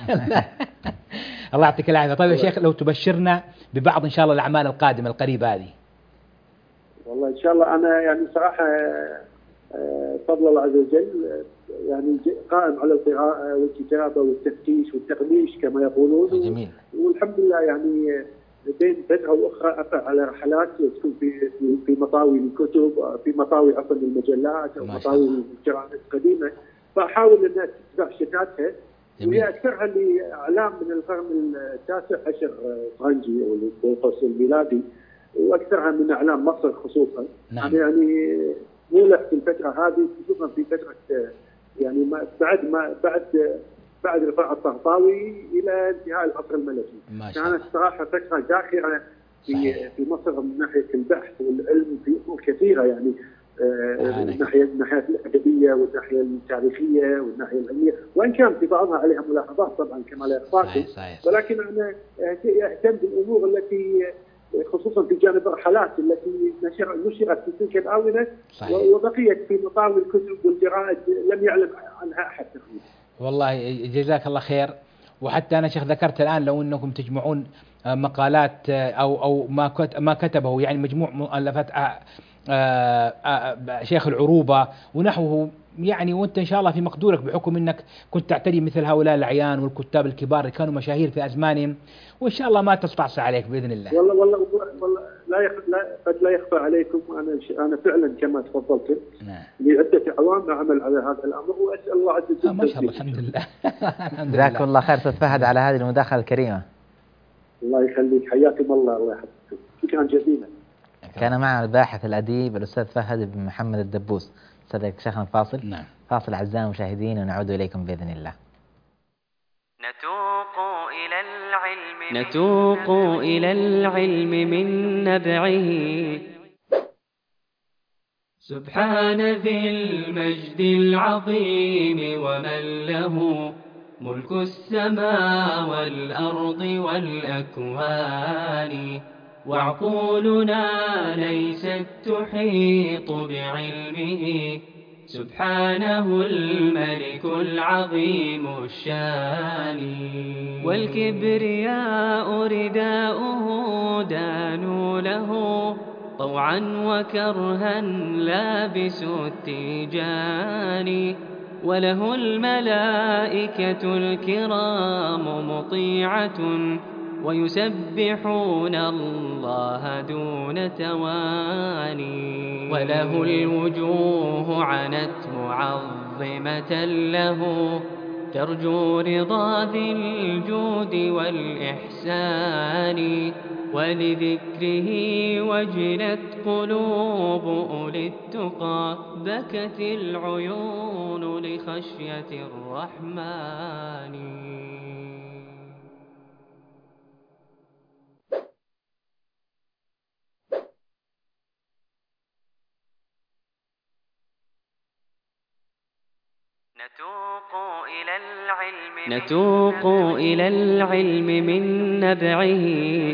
الله يعطيك العافيه. طيب يا شيخ، لو تبشرنا ببعض ان شاء الله الاعمال القادمه القريبه هذه. والله ان شاء الله انا يعني صراحه فضل الله عز وجل يعني قائم على القراءه والكتابه والتفتيش والتغميش كما يقولون. جميل. والحمد لله يعني بين فتره واخرى اطلع على رحلات تكون في مطاوي الكتب، في مطاوي عفوا المجلات او مطاوي الجرائد القديمه، فاحاول ان اتبع شتاتها. وهي اكثرها لاعلام من القرن التاسع عشر فرنجي او القوس الميلادي، واكثرها من اعلام مصر خصوصا. نعم. يعني مولع في الفتره هذه، خصوصا في فتره يعني بعد رفاع الطهطاوي الى انتهاء العصر الملكي. كانت صراحه فتره زاخره في مصر من ناحيه البحث والعلم في امور كثيره، يعني الناحيه الادبيه والناحيه التاريخيه والناحيه العلميه، وان كان في بعضها عليها ملاحظات طبعا كما لا يخفاكم، ولكن انا اهتم بالامور التي خصوصا في جانب الرحلات التي نشرت في تلك الاونه، وبقيت في مطاوي الكتب والجرائد لم يعلم عنها احد تقريبا. والله جزاك الله خير. وحتى انا شيخ ذكرت الان لو انكم تجمعون مقالات او ما كتبه يعني مجموع مؤلفات شيخ العروبه ونحوه، يعني وانت ان شاء الله في مقدورك بحكم انك كنت تعتني مثل هؤلاء الاعيان والكتاب الكبار اللي كانوا مشاهير في ازمانهم، وان شاء الله ما تستعصي عليك باذن الله. والله قد لا يخفى عليكم، انا فعلا كما تفضلت لعده اعوام اعمل على هذا الامر، واسال الله عز وجل. ما شاء الله الحمد لله. جزاكم الله خير استاذ فهد على هذه المداخله الكريمه. الله يخليك، حياكم الله. الله يحفظكم، شكرا جزيلا. كان معنا الباحث الأديب الأستاذ فهد بن محمد الدبوس. استاذ شيخنا الفاصل. نعم. فاصل أعزائي المشاهدين ونعود إليكم بإذن الله. نتوق إلى العلم من نبعه. سبحان ذي المجد العظيم ومن له ملك السماء والأرض والأكوان، وعقولنا ليست تحيط بعلمه. سبحانه الملك العظيم الشان، والكبرياء رداؤه دانوا له طوعا وكرها لابس التيجان، وله الملائكة الكرام مطيعة ويسبحون الله دون تواني، وله الوجوه عنت معظمة له ترجو رضا ذي الجود والإحسان، ولذكره وجلت قلوب أولي التقى، بكت العيون لخشية الرحمن. نتوق إلى العلم من نبعه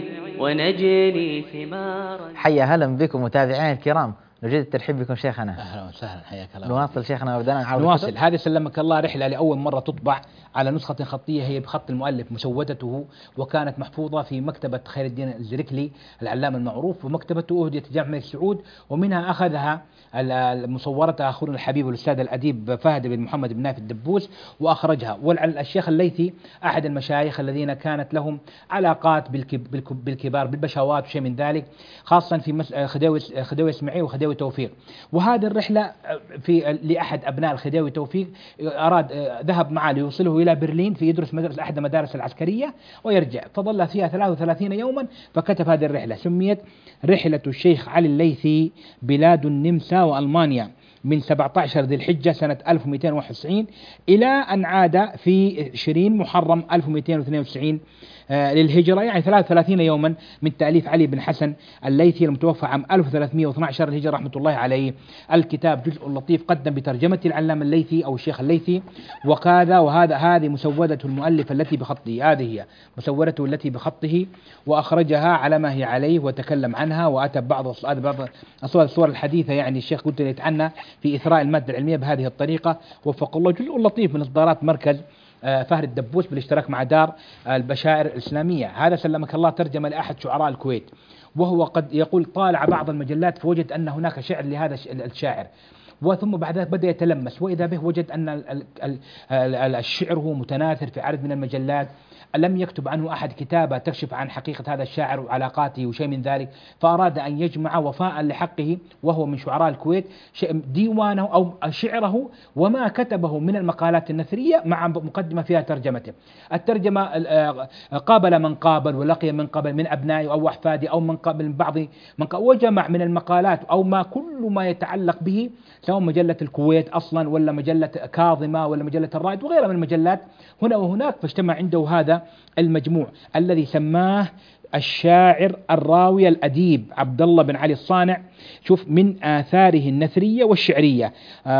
ونجني ثمارا. حيا هلا بكم متابعينا الكرام، نجد الترحيب بكم شيخنا. أهلا وسهلا، حياك الله. نواصل شيخنا وبدأنا نعود نواصل. هذه سلمك الله رحلة لأول مرة تطبع على نسخة خطية هي بخط المؤلف مسودته، وكانت محفوظة في مكتبة خير الدين الزركلي العلامة المعروف، ومكتبته أهديت جامعة السعود، ومنها أخذها مصورتها أخونا الحبيب الأستاذ الأديب فهد بن محمد بن نايف الدبوس وأخرجها. والشيخ الليثي أحد المشايخ الذين كانت لهم علاقات بالكبار بالبشوات وشيء من ذلك، خاصة في خديوي إسماعيل وخديوي توفيق. وهذه الرحلة في لأحد أبناء الخديوي توفيق أراد ذهب معه ليوصله إلى برلين في يدرس مدرسة أحد المدارس العسكرية ويرجع، فظل فيها 33 يوما، فكتب هذه الرحلة. سميت رحلة الشيخ علي الليثي بلاد النمسا وألمانيا من 17 ذي الحجة سنة 1291 إلى أن عاد في 20 محرم 1292 للهجرة، يعني 33 يوما من تأليف علي بن حسن الليثي المتوفى عام 1312 الهجرة رحمة الله عليه. الكتاب جزء لطيف قدم بترجمة العلامة الليثي أو الشيخ الليثي هذه مسودة المؤلف التي بخطه، هذه هي مسودته التي بخطه، وأخرجها على ما هي عليه وتكلم عنها، وأتى بعض الصور الحديثة، يعني الشيخ قلت يتعنى في إثراء المادة العلمية بهذه الطريقة، وفق الله. جزء لطيف من إصدارات مركز فهد الدبوس بالاشتراك مع دار البشائر الإسلامية. هذا سلمك الله ترجمة لأحد شعراء الكويت، وهو قد يقول طالع بعض المجلات فوجد أن هناك شعر لهذا الشاعر، وثم بعد ذلك بدأ يتلمس، وإذا به وجد أن الشعر هو متناثر في عدد من المجلات، لم يكتب عنه أحد كتابة تكشف عن حقيقة هذا الشاعر وعلاقاته وشيء من ذلك، فأراد أن يجمع وفاء لحقه، وهو من شعراء الكويت، ديوانه أو شعره وما كتبه من المقالات النثرية مع مقدمة فيها ترجمته. الترجمة قابل من قابل ولقي من قبل من أبنائي أو أحفادي أو من قبل من بعض وجمع من المقالات أو ما كل ما يتعلق به، سواء مجلة الكويت أصلا ولا مجلة كاظمة ولا مجلة الرائد وغيرها من المجلات هنا وهناك، فاجتمع عنده هذا المجموع الذي سماه الشاعر الراوي الأديب عبد الله بن علي الصانع، شوف، من آثاره النثرية والشعرية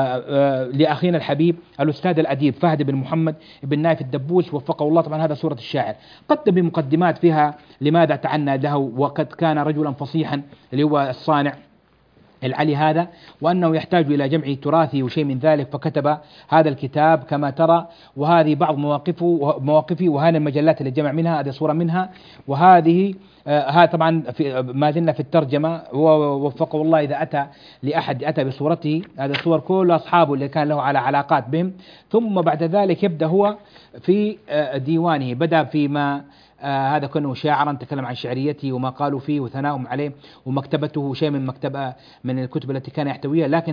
لأخينا الحبيب الأستاذ الأديب فهد بن محمد بن نايف الدبوس وفقه الله. طبعا هذا سورة الشاعر، قدم بمقدمات فيها لماذا تعنى له، وقد كان رجلا فصيحا اللي هو الصانع العلي هذا، وأنه يحتاج إلى جمع تراثي وشيء من ذلك، فكتب هذا الكتاب كما ترى. وهذه بعض مواقفه وهذه المجلات اللي جمع منها، هذه صورة منها، وهذه طبعا ما زلنا في الترجمة، ووفقه الله إذا أتى لأحد أتى بصورته، هذا الصور كل أصحابه اللي كان له على علاقات بهم. ثم بعد ذلك يبدأ هو في ديوانه، بدأ فيما هذا كله شاعرا، تكلم عن شعريته وما قالوا فيه وثناؤهم عليه، ومكتبته شيء من مكتبة من الكتب التي كان يحتويها. لكن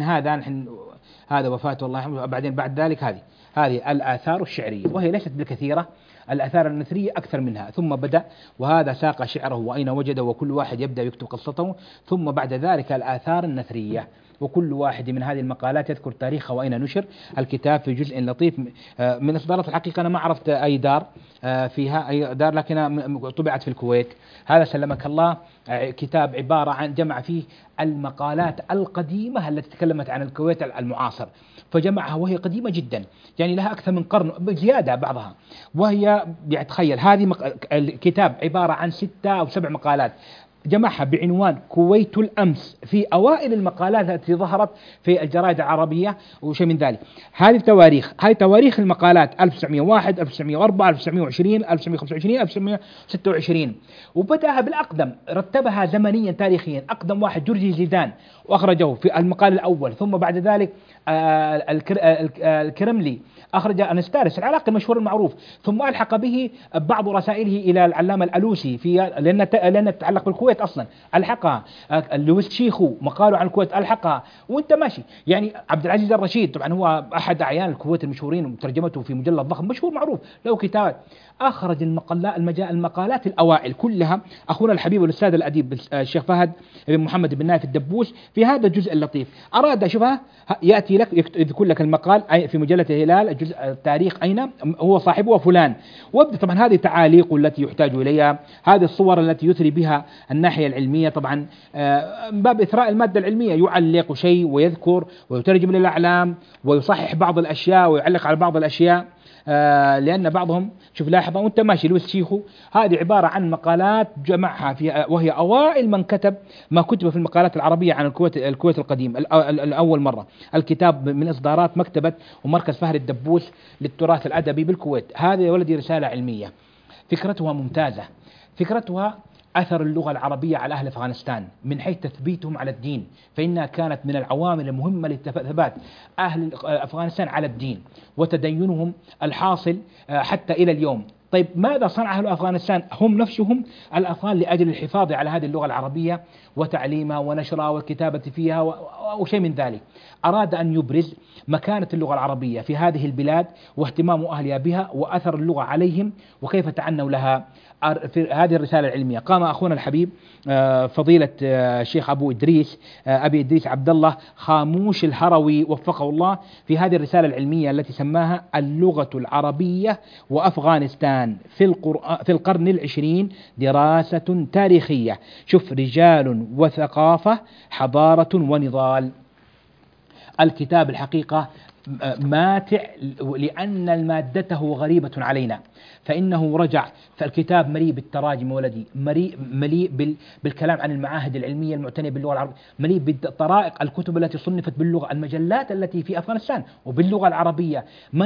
هذا وفاته الله يرحمه. بعدين بعد ذلك هذه الآثار الشعرية، وهي ليست بالكثيرة، الآثار النثرية أكثر منها. ثم بدأ وهذا ساق شعره وأين وجده، وكل واحد يبدأ يكتب قصته. ثم بعد ذلك الآثار النثرية، وكل واحد من هذه المقالات يذكر تاريخها وأين نشر. الكتاب في جزء لطيف من إصدارات، الحقيقة أنا ما عرفت أي دار فيها أي دار، لكنها طبعت في الكويت. هذا سلمك الله كتاب عبارة عن جمع فيه المقالات القديمة التي تكلمت عن الكويت المعاصر، فجمعها وهي قديمة جدا، يعني لها أكثر من قرن بزيادة بعضها، وهي تخيل هذه الكتاب عبارة عن 6 أو 7 مقالات، جمعها بعنوان كويت الأمس في أوائل المقالات التي ظهرت في الجرائد العربية وشيء من ذلك. هذه تواريخ المقالات 1901 1904 1920 1925 1926، وبدأها بالأقدم، رتبها زمنيا تاريخيا. أقدم واحد جورجي زيدان وأخرجه في المقال الأول، ثم بعد ذلك الكرملي أخرج أنستارس العراقي المشهور المعروف، ثم ألحق به بعض رسائله إلى العلامة الألوسي في لأن تتعلق بالكويت أصلا، ألحقها لويس شيخو مقاله عن الكويت ألحقها، وأنت ماشي. يعني عبد العزيز الرشيد طبعا هو أحد أعيان الكويت المشهورين، وترجمته في مجلد ضخم مشهور معروف له كتاب. أخرج المقالات الأوائل كلها أخونا الحبيب والأستاذ الأديب الشيخ فهد بن محمد بن نايف الدبوس في هذا الجزء اللطيف. أراد شوفها يأتي لك يذكر لك المقال في مجلة الهلال الجزء التاريخ أين هو صاحبه فلان، وابدا طبعا هذه تعاليق التي يحتاج إليها، هذه الصور التي يثري بها الناحية العلمية، طبعا من باب إثراء المادة العلمية يعلق شيء ويذكر ويترجم للأعلام ويصحح بعض الأشياء ويعلق على بعض الأشياء. لأن بعضهم شوف لاحظ وأنت ماشي لويس شيخو، هذه عبارة عن مقالات جمعها فيها وهي أوائل من كتب ما كتب في المقالات العربية عن الكويت القديم الأول مرة. الكتاب من إصدارات مكتبة ومركز فهد الدبوس للتراث الأدبي بالكويت. هذه يا ولدي رسالة علمية، فكرتها ممتازة، فكرتها أثر اللغة العربية على أهل أفغانستان من حيث تثبيتهم على الدين، فإنها كانت من العوامل المهمة لثبات أهل أفغانستان على الدين وتدينهم الحاصل حتى إلى اليوم. طيب ماذا صنع أهل أفغانستان هم نفسهم الأفغان لأجل الحفاظ على هذه اللغة العربية وتعليمها ونشرها والكتابة فيها وشيء من ذلك؟ أراد أن يبرز مكانة اللغة العربية في هذه البلاد واهتمام أهلها بها وأثر اللغة عليهم وكيف تعنوا لها. في هذه الرسالة العلمية قام أخونا الحبيب فضيلة الشيخ أبي إدريس عبد الله خاموش الهروي وفقه الله في هذه الرسالة العلمية التي سماها اللغة العربية وأفغانستان في القرن العشرين دراسة تاريخية. شوف، رجال وثقافة، حضارة ونضال. الكتاب الحقيقة ماتع لأن مادته غريبة علينا، فإنه رجع، فالكتاب مليء بالتراجم ولدي، مليء بالكلام عن المعاهد العلمية المعتنية باللغة العربية، مليء بالطرائق، الكتب التي صنفت باللغة، المجلات التي في أفغانستان وباللغة العربية،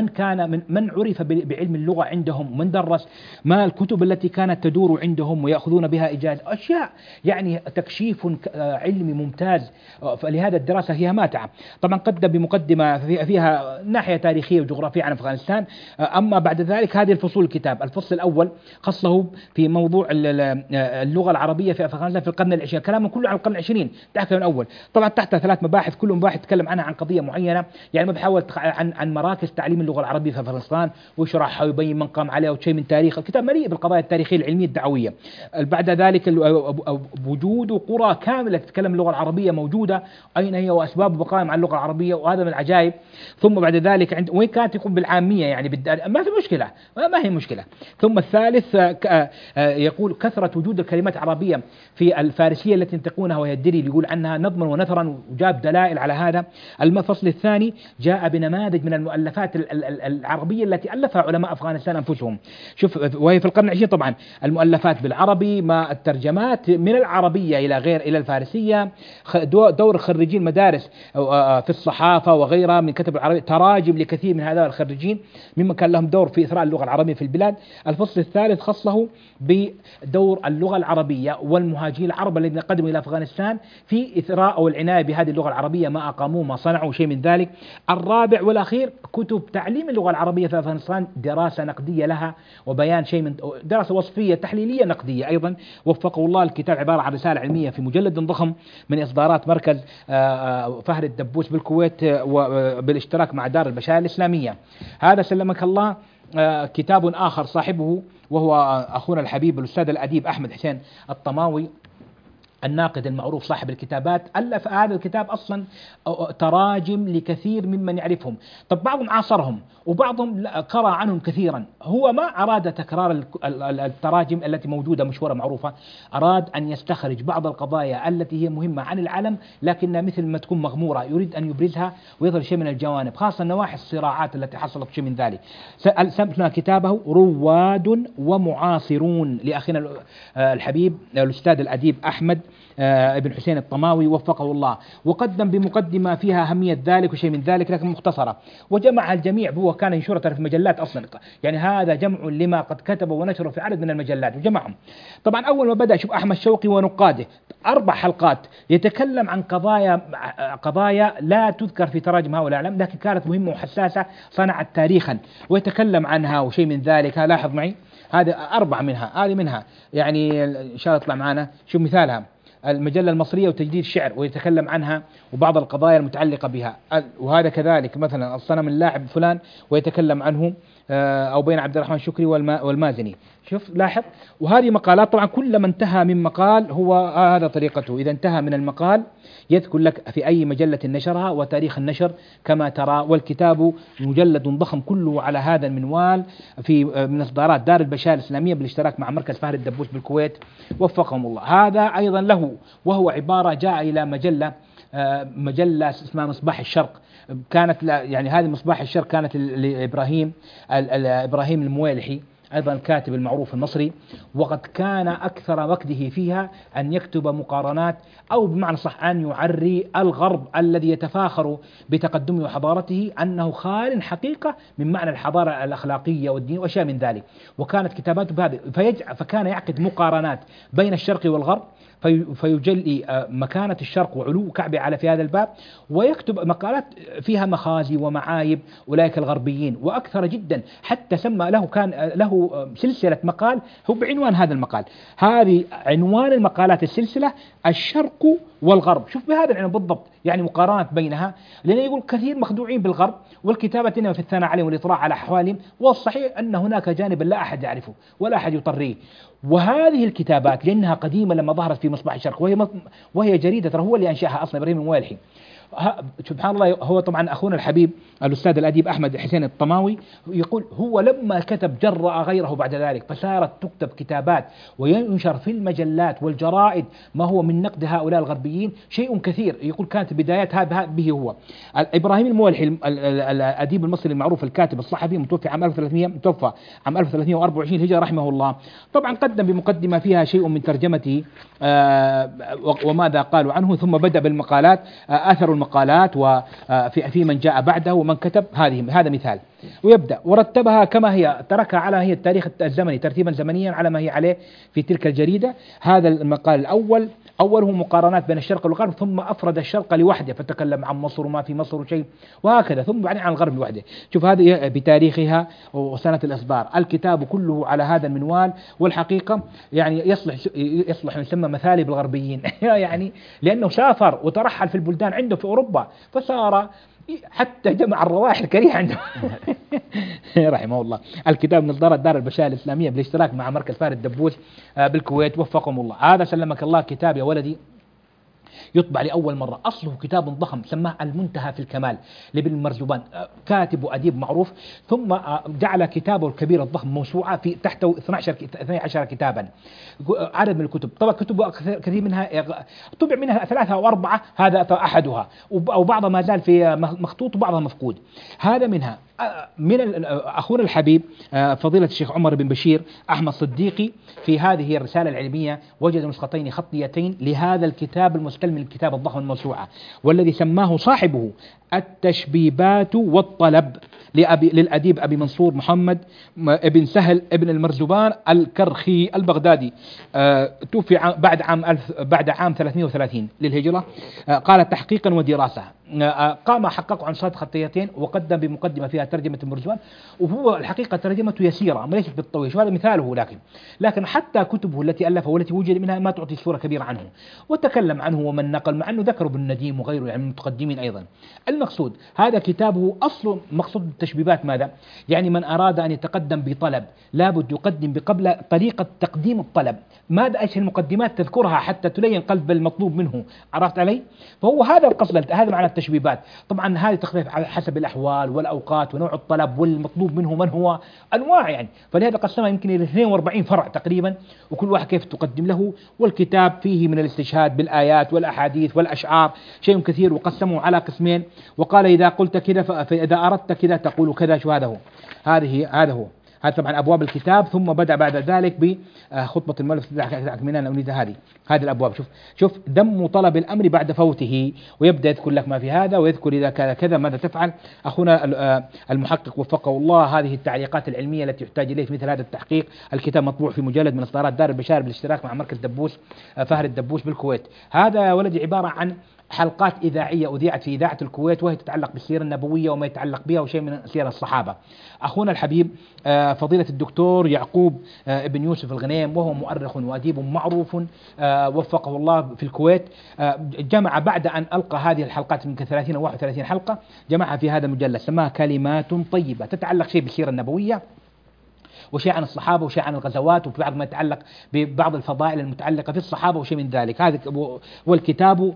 من عرف بعلم اللغة عندهم، من درس، ما الكتب التي كانت تدور عندهم ويأخذون بها إجازة، أشياء يعني تكشيف علمي ممتاز. فلهذا الدراسة فيها ماتعة. طبعا قدم بمقدمة فيها ناحية تاريخية وجغرافية عن أفغانستان. أما بعد ذلك هذه الفصول الكتاب، الفصل الأول خصه في موضوع اللغة العربية في أفغانستان في القرن العشرين، كلامه كله عن القرن العشرين تحت من أول. طبعا تحت 3 مباحث، كل مباحث يتكلم عنها عن قضية معينة، يعني ما بحاول عن مراكز تعليم اللغة العربية في أفغانستان ويشرحها ويبين من قام عليها وشيء من تاريخ. الكتاب مليء بالقضايا التاريخية العلمية الدعوية. بعد ذلك وجود قرى كاملة تتكلم اللغة العربية موجودة، أين هي وأسباب بقائهم عن اللغة العربية، وهذا من العجائب. ثم بعد ذلك وين كانت يقوم بالعامية، يعني ما في مشكلة، ما هي مشكلة. ثم الثالث يقول كثرة وجود الكلمات العربية في الفارسية التي ينطقونها وهي الدري، يقول عنها نظما ونثرا وجاب دلائل على هذا. الفصل الثاني جاء بنماذج من المؤلفات العربية التي ألفها علماء أفغانستان أنفسهم. شوف، وهي في القرن العشرين طبعا المؤلفات بالعربي، ما الترجمات من العربية إلى الفارسية، دور خريجي المدارس في الصحافة وغيرها من كتب العربية، تراجم لكثير من هؤلاء الخريجين ممن كان لهم دور في إثراء اللغة العربية في البلاد. الفصل الثالث خصه بدور اللغة العربية والمهاجرين العرب الذين قدموا إلى أفغانستان في إثراء أو العناية بهذه اللغة العربية، ما أقاموه ما صنعوا شيء من ذلك. الرابع والأخير كتب تعليم اللغة العربية في أفغانستان، دراسة نقدية لها وبيان شيء من دراسة وصفية تحليلية نقدية أيضا وفقه الله. الكتاب عبارة عن رسالة علمية في مجلد ضخم من إصدارات مركز فهد الدبوس بالكويت وبالاشتراك مع دار البشائر الإسلامية. هذا سلمك الله. كتاب آخر صاحبه وهو أخونا الحبيب الأستاذ الأديب أحمد حسين الطماوي الناقد المعروف صاحب الكتابات، ألف هذا الكتاب أصلا تراجم لكثير ممن يعرفهم. طب بعضهم عاصرهم وبعضهم قرأ عنهم كثيرا. هو ما أراد تكرار التراجم التي موجودة مشهورة معروفة، أراد أن يستخرج بعض القضايا التي هي مهمة عن العالم لكنها مثل ما تكون مغمورة، يريد أن يبرزها ويظهر شيء من الجوانب، خاصة نواحي الصراعات التي حصلت شيء من ذلك. سمعنا كتابه رواد ومعاصرون لأخينا الحبيب الأستاذ الأديب أحمد ابن حسين الطماوي وفقه الله، وقدم بمقدمة فيها أهمية ذلك وشيء من ذلك لكن مختصرة، وجمع الجميع. هو كان ينشرها في مجلات أصلا، يعني هذا جمع لما قد كتبه ونشره في عدد من المجلات وجمعهم. طبعا أول ما بدأ شوف أحمد شوقي ونقاده 4 حلقات يتكلم عن قضايا لا تذكر في تراجم هؤلاء العلماء لكن كانت مهمة وحساسة صنعت تاريخا ويتكلم عنها وشيء من ذلك. لاحظ معي هذه 4 منها، هذه منها يعني إن شاء الله يطلع معنا. شوف مثالها المجلة المصرية وتجديد الشعر ويتكلم عنها وبعض القضايا المتعلقة بها، وهذا كذلك مثلا الصنم اللاعب فلان ويتكلم عنه أو بين عبد الرحمن الشكري والمازني. شوف لاحظ، وهذه مقالات طبعا كلما انتهى من مقال هو هذا طريقته، إذا انتهى من المقال يذكر لك في أي مجلة نشرها وتاريخ النشر كما ترى، والكتاب مجلد ضخم كله على هذا المنوال في من إصدارات دار البشائر الإسلامية بالاشتراك مع مركز فهد الدبوس بالكويت وفقهم الله. هذا أيضا له، وهو عبارة جاء إلى مجلة اسمها مصباح الشرق، كانت يعني هذه مصباح الشرق كانت لإبراهيم المويلحي أيضا الكاتب المعروف المصري، وقد كان أكثر وقته فيها أن يكتب مقارنات، أو بمعنى صح أن يعري الغرب الذي يتفاخر بتقدمه وحضارته أنه خال حقيقة من معنى الحضارة الأخلاقية والدين وأشياء من ذلك. وكانت كتاباته بهذا، فكان يعقد مقارنات بين الشرق والغرب، فيجلي مكانة الشرق وعلو كعبه على في هذا الباب، ويكتب مقالات فيها مخازي ومعايب أولئك الغربيين وأكثر جدا، حتى سمى له، كان له سلسلة مقال هو بعنوان هذا المقال. هذه عنوان المقالات السلسلة الشرق والغرب، شوف بهذا العنوان بالضبط، يعني مقارنات بينها، لأنه يقول كثير مخدوعين بالغرب والكتابة إنما في الثناء عليهم والإطراء على أحوالهم، والصحيح أن هناك جانبا لا أحد يعرفه ولا أحد يطريه. وهذه الكتابات لأنها قديمة لما ظهرت في مصباح الشرق، وهي جريدة هو اللي أنشأها أصلا إبراهيم المويلحي. سبحان الله، هو طبعا أخونا الحبيب الأستاذ الأديب أحمد حسين الطماوي يقول هو لما كتب جرأ غيره بعد ذلك، فصارت تكتب كتابات وينشر في المجلات والجرائد ما هو من نقد هؤلاء الغربيين شيء كثير. يقول كانت بدايات هذا به هو إبراهيم المويلحي الأديب المصري المعروف الكاتب الصحفي، متوفى عام 1324 هجرة رحمه الله. طبعا قدم بمقدمة فيها شيء من ترجمته وماذا قالوا عنه، ثم بدأ بالمقالات، أثر المقالات وفي من جاء بعده ومن كتب، هذا مثال. ويبدأ ورتبها كما هي، تركها على هي التاريخ الزمني ترتيبا زمنيا على ما هي عليه في تلك الجريدة. هذا المقال الأول أوله مقارنات بين الشرق والغرب، ثم أفرد الشرق لوحده فتكلم عن مصر وما في مصر وشيء وهكذا، ثم بعدين عن الغرب لوحده. شوف هذه بتاريخها وسنة الإصدار، الكتاب كله على هذا المنوال. والحقيقة يعني يصلح يسمى مثالي بالغربيين يعني لأنه سافر وترحل في البلدان عنده في أوروبا، فصار حتى جمع الروائح الكريهة عنده رحمه الله. الكتاب من إصدارات دار البشائر الإسلامية بالاشتراك مع مركز فهد الدبوس بالكويت وفقهم الله. هذا سلمك الله كتاب يا ولدي يطبع لأول مرة، أصله كتاب ضخم سماه المنتهى في الكمال لابن المرزبان، كاتب وأديب معروف، ثم جعل كتابه الكبير الضخم موسوعة في تحته 12 كتابا، عدد من الكتب. طبعا كتب كثير منها طبع منها 3 أو 4، هذا أحدها، أو بعضها ما زال في مخطوط وبعضها مفقود. هذا منها. من أخونا الحبيب فضيلة الشيخ عمر بن بشير أحمد صديقي في هذه الرسالة العلمية وجد نسختين خطيتين لهذا الكتاب المستلم الكتاب الضخم الموسوعة، والذي سماه صاحبه التشبيبات والطلب للأديب أبي منصور محمد ابن سهل ابن المرزبان الكرخي البغدادي، توفي بعد عام 330 للهجرة. قال تحقيقا ودراسة، قام حقق عن صاد خطيتين وقدم بمقدمة فيها ترجمة المرزبان، وهو الحقيقة ترجمته يسيرة ليست بالطويل، وهذا مثاله. لكن حتى كتبه التي ألفها والتي وجد منها ما تعطي صورة كبيرة عنه، وتكلم عنه ومن نقل، مع أنه ذكره بالنديم وغيره يعني المتقدمين أيضا. المقصود هذا كتابه أصل مقصود التشبيبات ماذا؟ يعني من أراد أن يتقدم بطلب لابد يقدم بقبل طريقة تقديم الطلب، ماذا أيش المقدمات تذكرها حتى تلين قلب المطلوب منه، عرفت علي؟ فهو هذا القصد، هذا معنى التشبيبات. طبعا هذه تختلف على حسب الأحوال والأوقات ونوع الطلب والمطلوب منه من هو، أنواع يعني، فلهذا قسمها يمكن إلى 42 فرع تقريبا، وكل واحد كيف تقدم له. والكتاب فيه من الاستشهاد بالآيات والأحاديث والأشعار شيء كثير، وقسمه على قسمين، وقال إذا قلت كذا فإذا أردت كذا تقول كذا. شو هذا هو، هذا طبعا أبواب الكتاب. ثم بدأ بعد ذلك بخطبة المؤلف من أريد هذه الأبواب. شوف ذم طلب الأمر بعد فوته، ويبدأ يذكر لك ما في هذا، ويذكر إذا كذا ماذا تفعل. أخونا المحقق وفقه الله هذه التعليقات العلمية التي يحتاج إليه في مثل هذا التحقيق. الكتاب مطبوع في مجلد من إصدارات دار البشائر بالاشتراك مع مركز دبوس فهد الدبوس بالكويت. هذا ولدي عبارة عن حلقات إذاعية أذيعت في إذاعة الكويت وهي تتعلق بالسيرة النبوية وما يتعلق بها وشيء من سير الصحابة. أخونا الحبيب فضيلة الدكتور يعقوب ابن يوسف الغنيم، وهو مؤرخ وأديب معروف وفقه الله في الكويت، جمع بعد أن ألقى هذه الحلقات من 30 أو 31 حلقة، جمعها في هذا المجلد سماها كلمات طيبة تتعلق شيء بالسيرة النبوية وشيء عن الصحابة وشيء عن الغزوات وبعض ما يتعلق ببعض الفضائل المتعلقة في الصحابة وشيء من ذلك. هذا والكتاب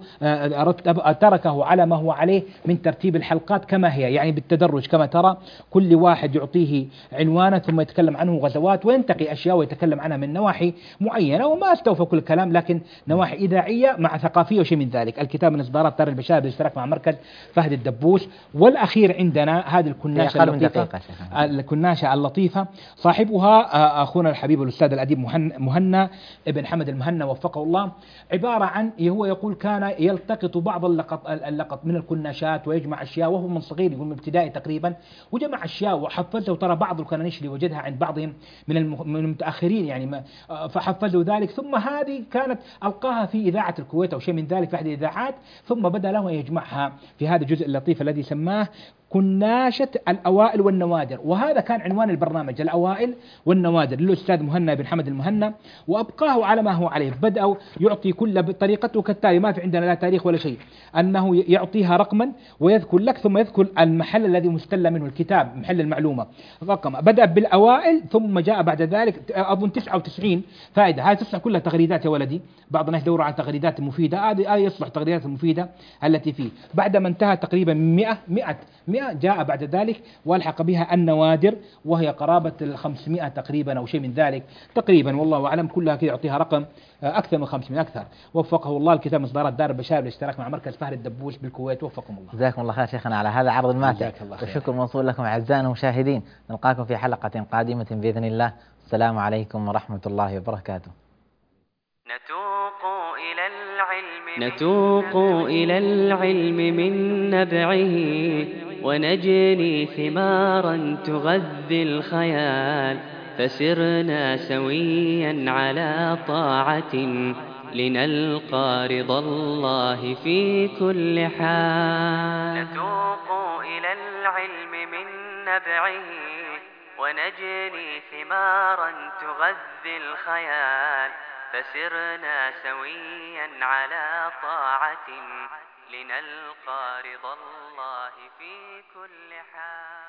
تركه على ما هو عليه من ترتيب الحلقات كما هي، يعني بالتدرج كما ترى، كل واحد يعطيه عنوانا ثم يتكلم عنه غزوات وينتقي أشياء ويتكلم عنها من نواحي معينة، وما استوفى كل الكلام لكن نواحي إذاعية مع ثقافية وشيء من ذلك. الكتاب من إصدارات دار البشائر بالاشتراك مع مركز فهد الدبوس. والأخير عندنا هذه الكناشة اللطيفة، الكناشة اللطيفة صاحبها أخونا الحبيب الأستاذ الأديب مهنا ابن حمد المهنا وفقه الله، عبارة عن هو يقول كان يلتقط بعض اللقط من الكناشات ويجمع أشياء وهو من صغير، يقول من ابتدائي تقريبا، وجمع أشياء وحفظه، وترى بعض الكنانيش اللي وجدها عند بعضهم من المتأخرين يعني فحفظوا ذلك، ثم هذه كانت ألقاها في إذاعة الكويت أو شيء من ذلك في أحد الإذاعات، ثم بدأ له يجمعها في هذا الجزء اللطيف الذي سماه كناشة الأوائل والنوادر. وهذا كان عنوان البرنامج، الأوائل والنوادر، للأستاذ مهنا بن حمد المهنا، وأبقاه على ما هو عليه. بدأوا يعطي كل بطريقته كالتالي، ما في عندنا لا تاريخ ولا شيء، أنه يعطيها رقما ويذكر لك ثم يذكر المحل الذي مستل منه الكتاب، محل المعلومة رقم، بدأ بالأوائل ثم جاء بعد ذلك أظن 99 فائدة. هذه تصلح كلها تغريدات يا ولدي، بعض الناس يدوروا على تغريدات مفيدة، هذه يصلح تغريدات المفيدة التي فيه. بعدما انتهى تقريبا 100 جاء بعد ذلك والحق بها النوادر، وهي قرابة 500 تقريبا أو شيء من ذلك تقريبا، والله أعلم، كلها كده يعطيها رقم أكثر من 500 أكثر. وفقه الله. الكتاب من إصدارات دار البشائر بالاشتراك مع مركز فهد الدبوس بالكويت، وفقكم الله. جزاكم الله خير شيخنا على هذا العرض الماتع، والشكر موصول لكم أعزائنا المشاهدين. نلقاكم في حلقة قادمة بإذن الله. السلام عليكم ورحمة الله وبركاته. نتوق إلى العلم من نبعه، ونجني ثمارا تغذي الخيال، فسرنا سويا على طاعة لنلقى رضا الله في كل حال. نتوق إلى العلم من نبعه، ونجني ثمارا تغذي الخيال، فسرنا سويا على طاعة لنلقى رضا الله في كل حال.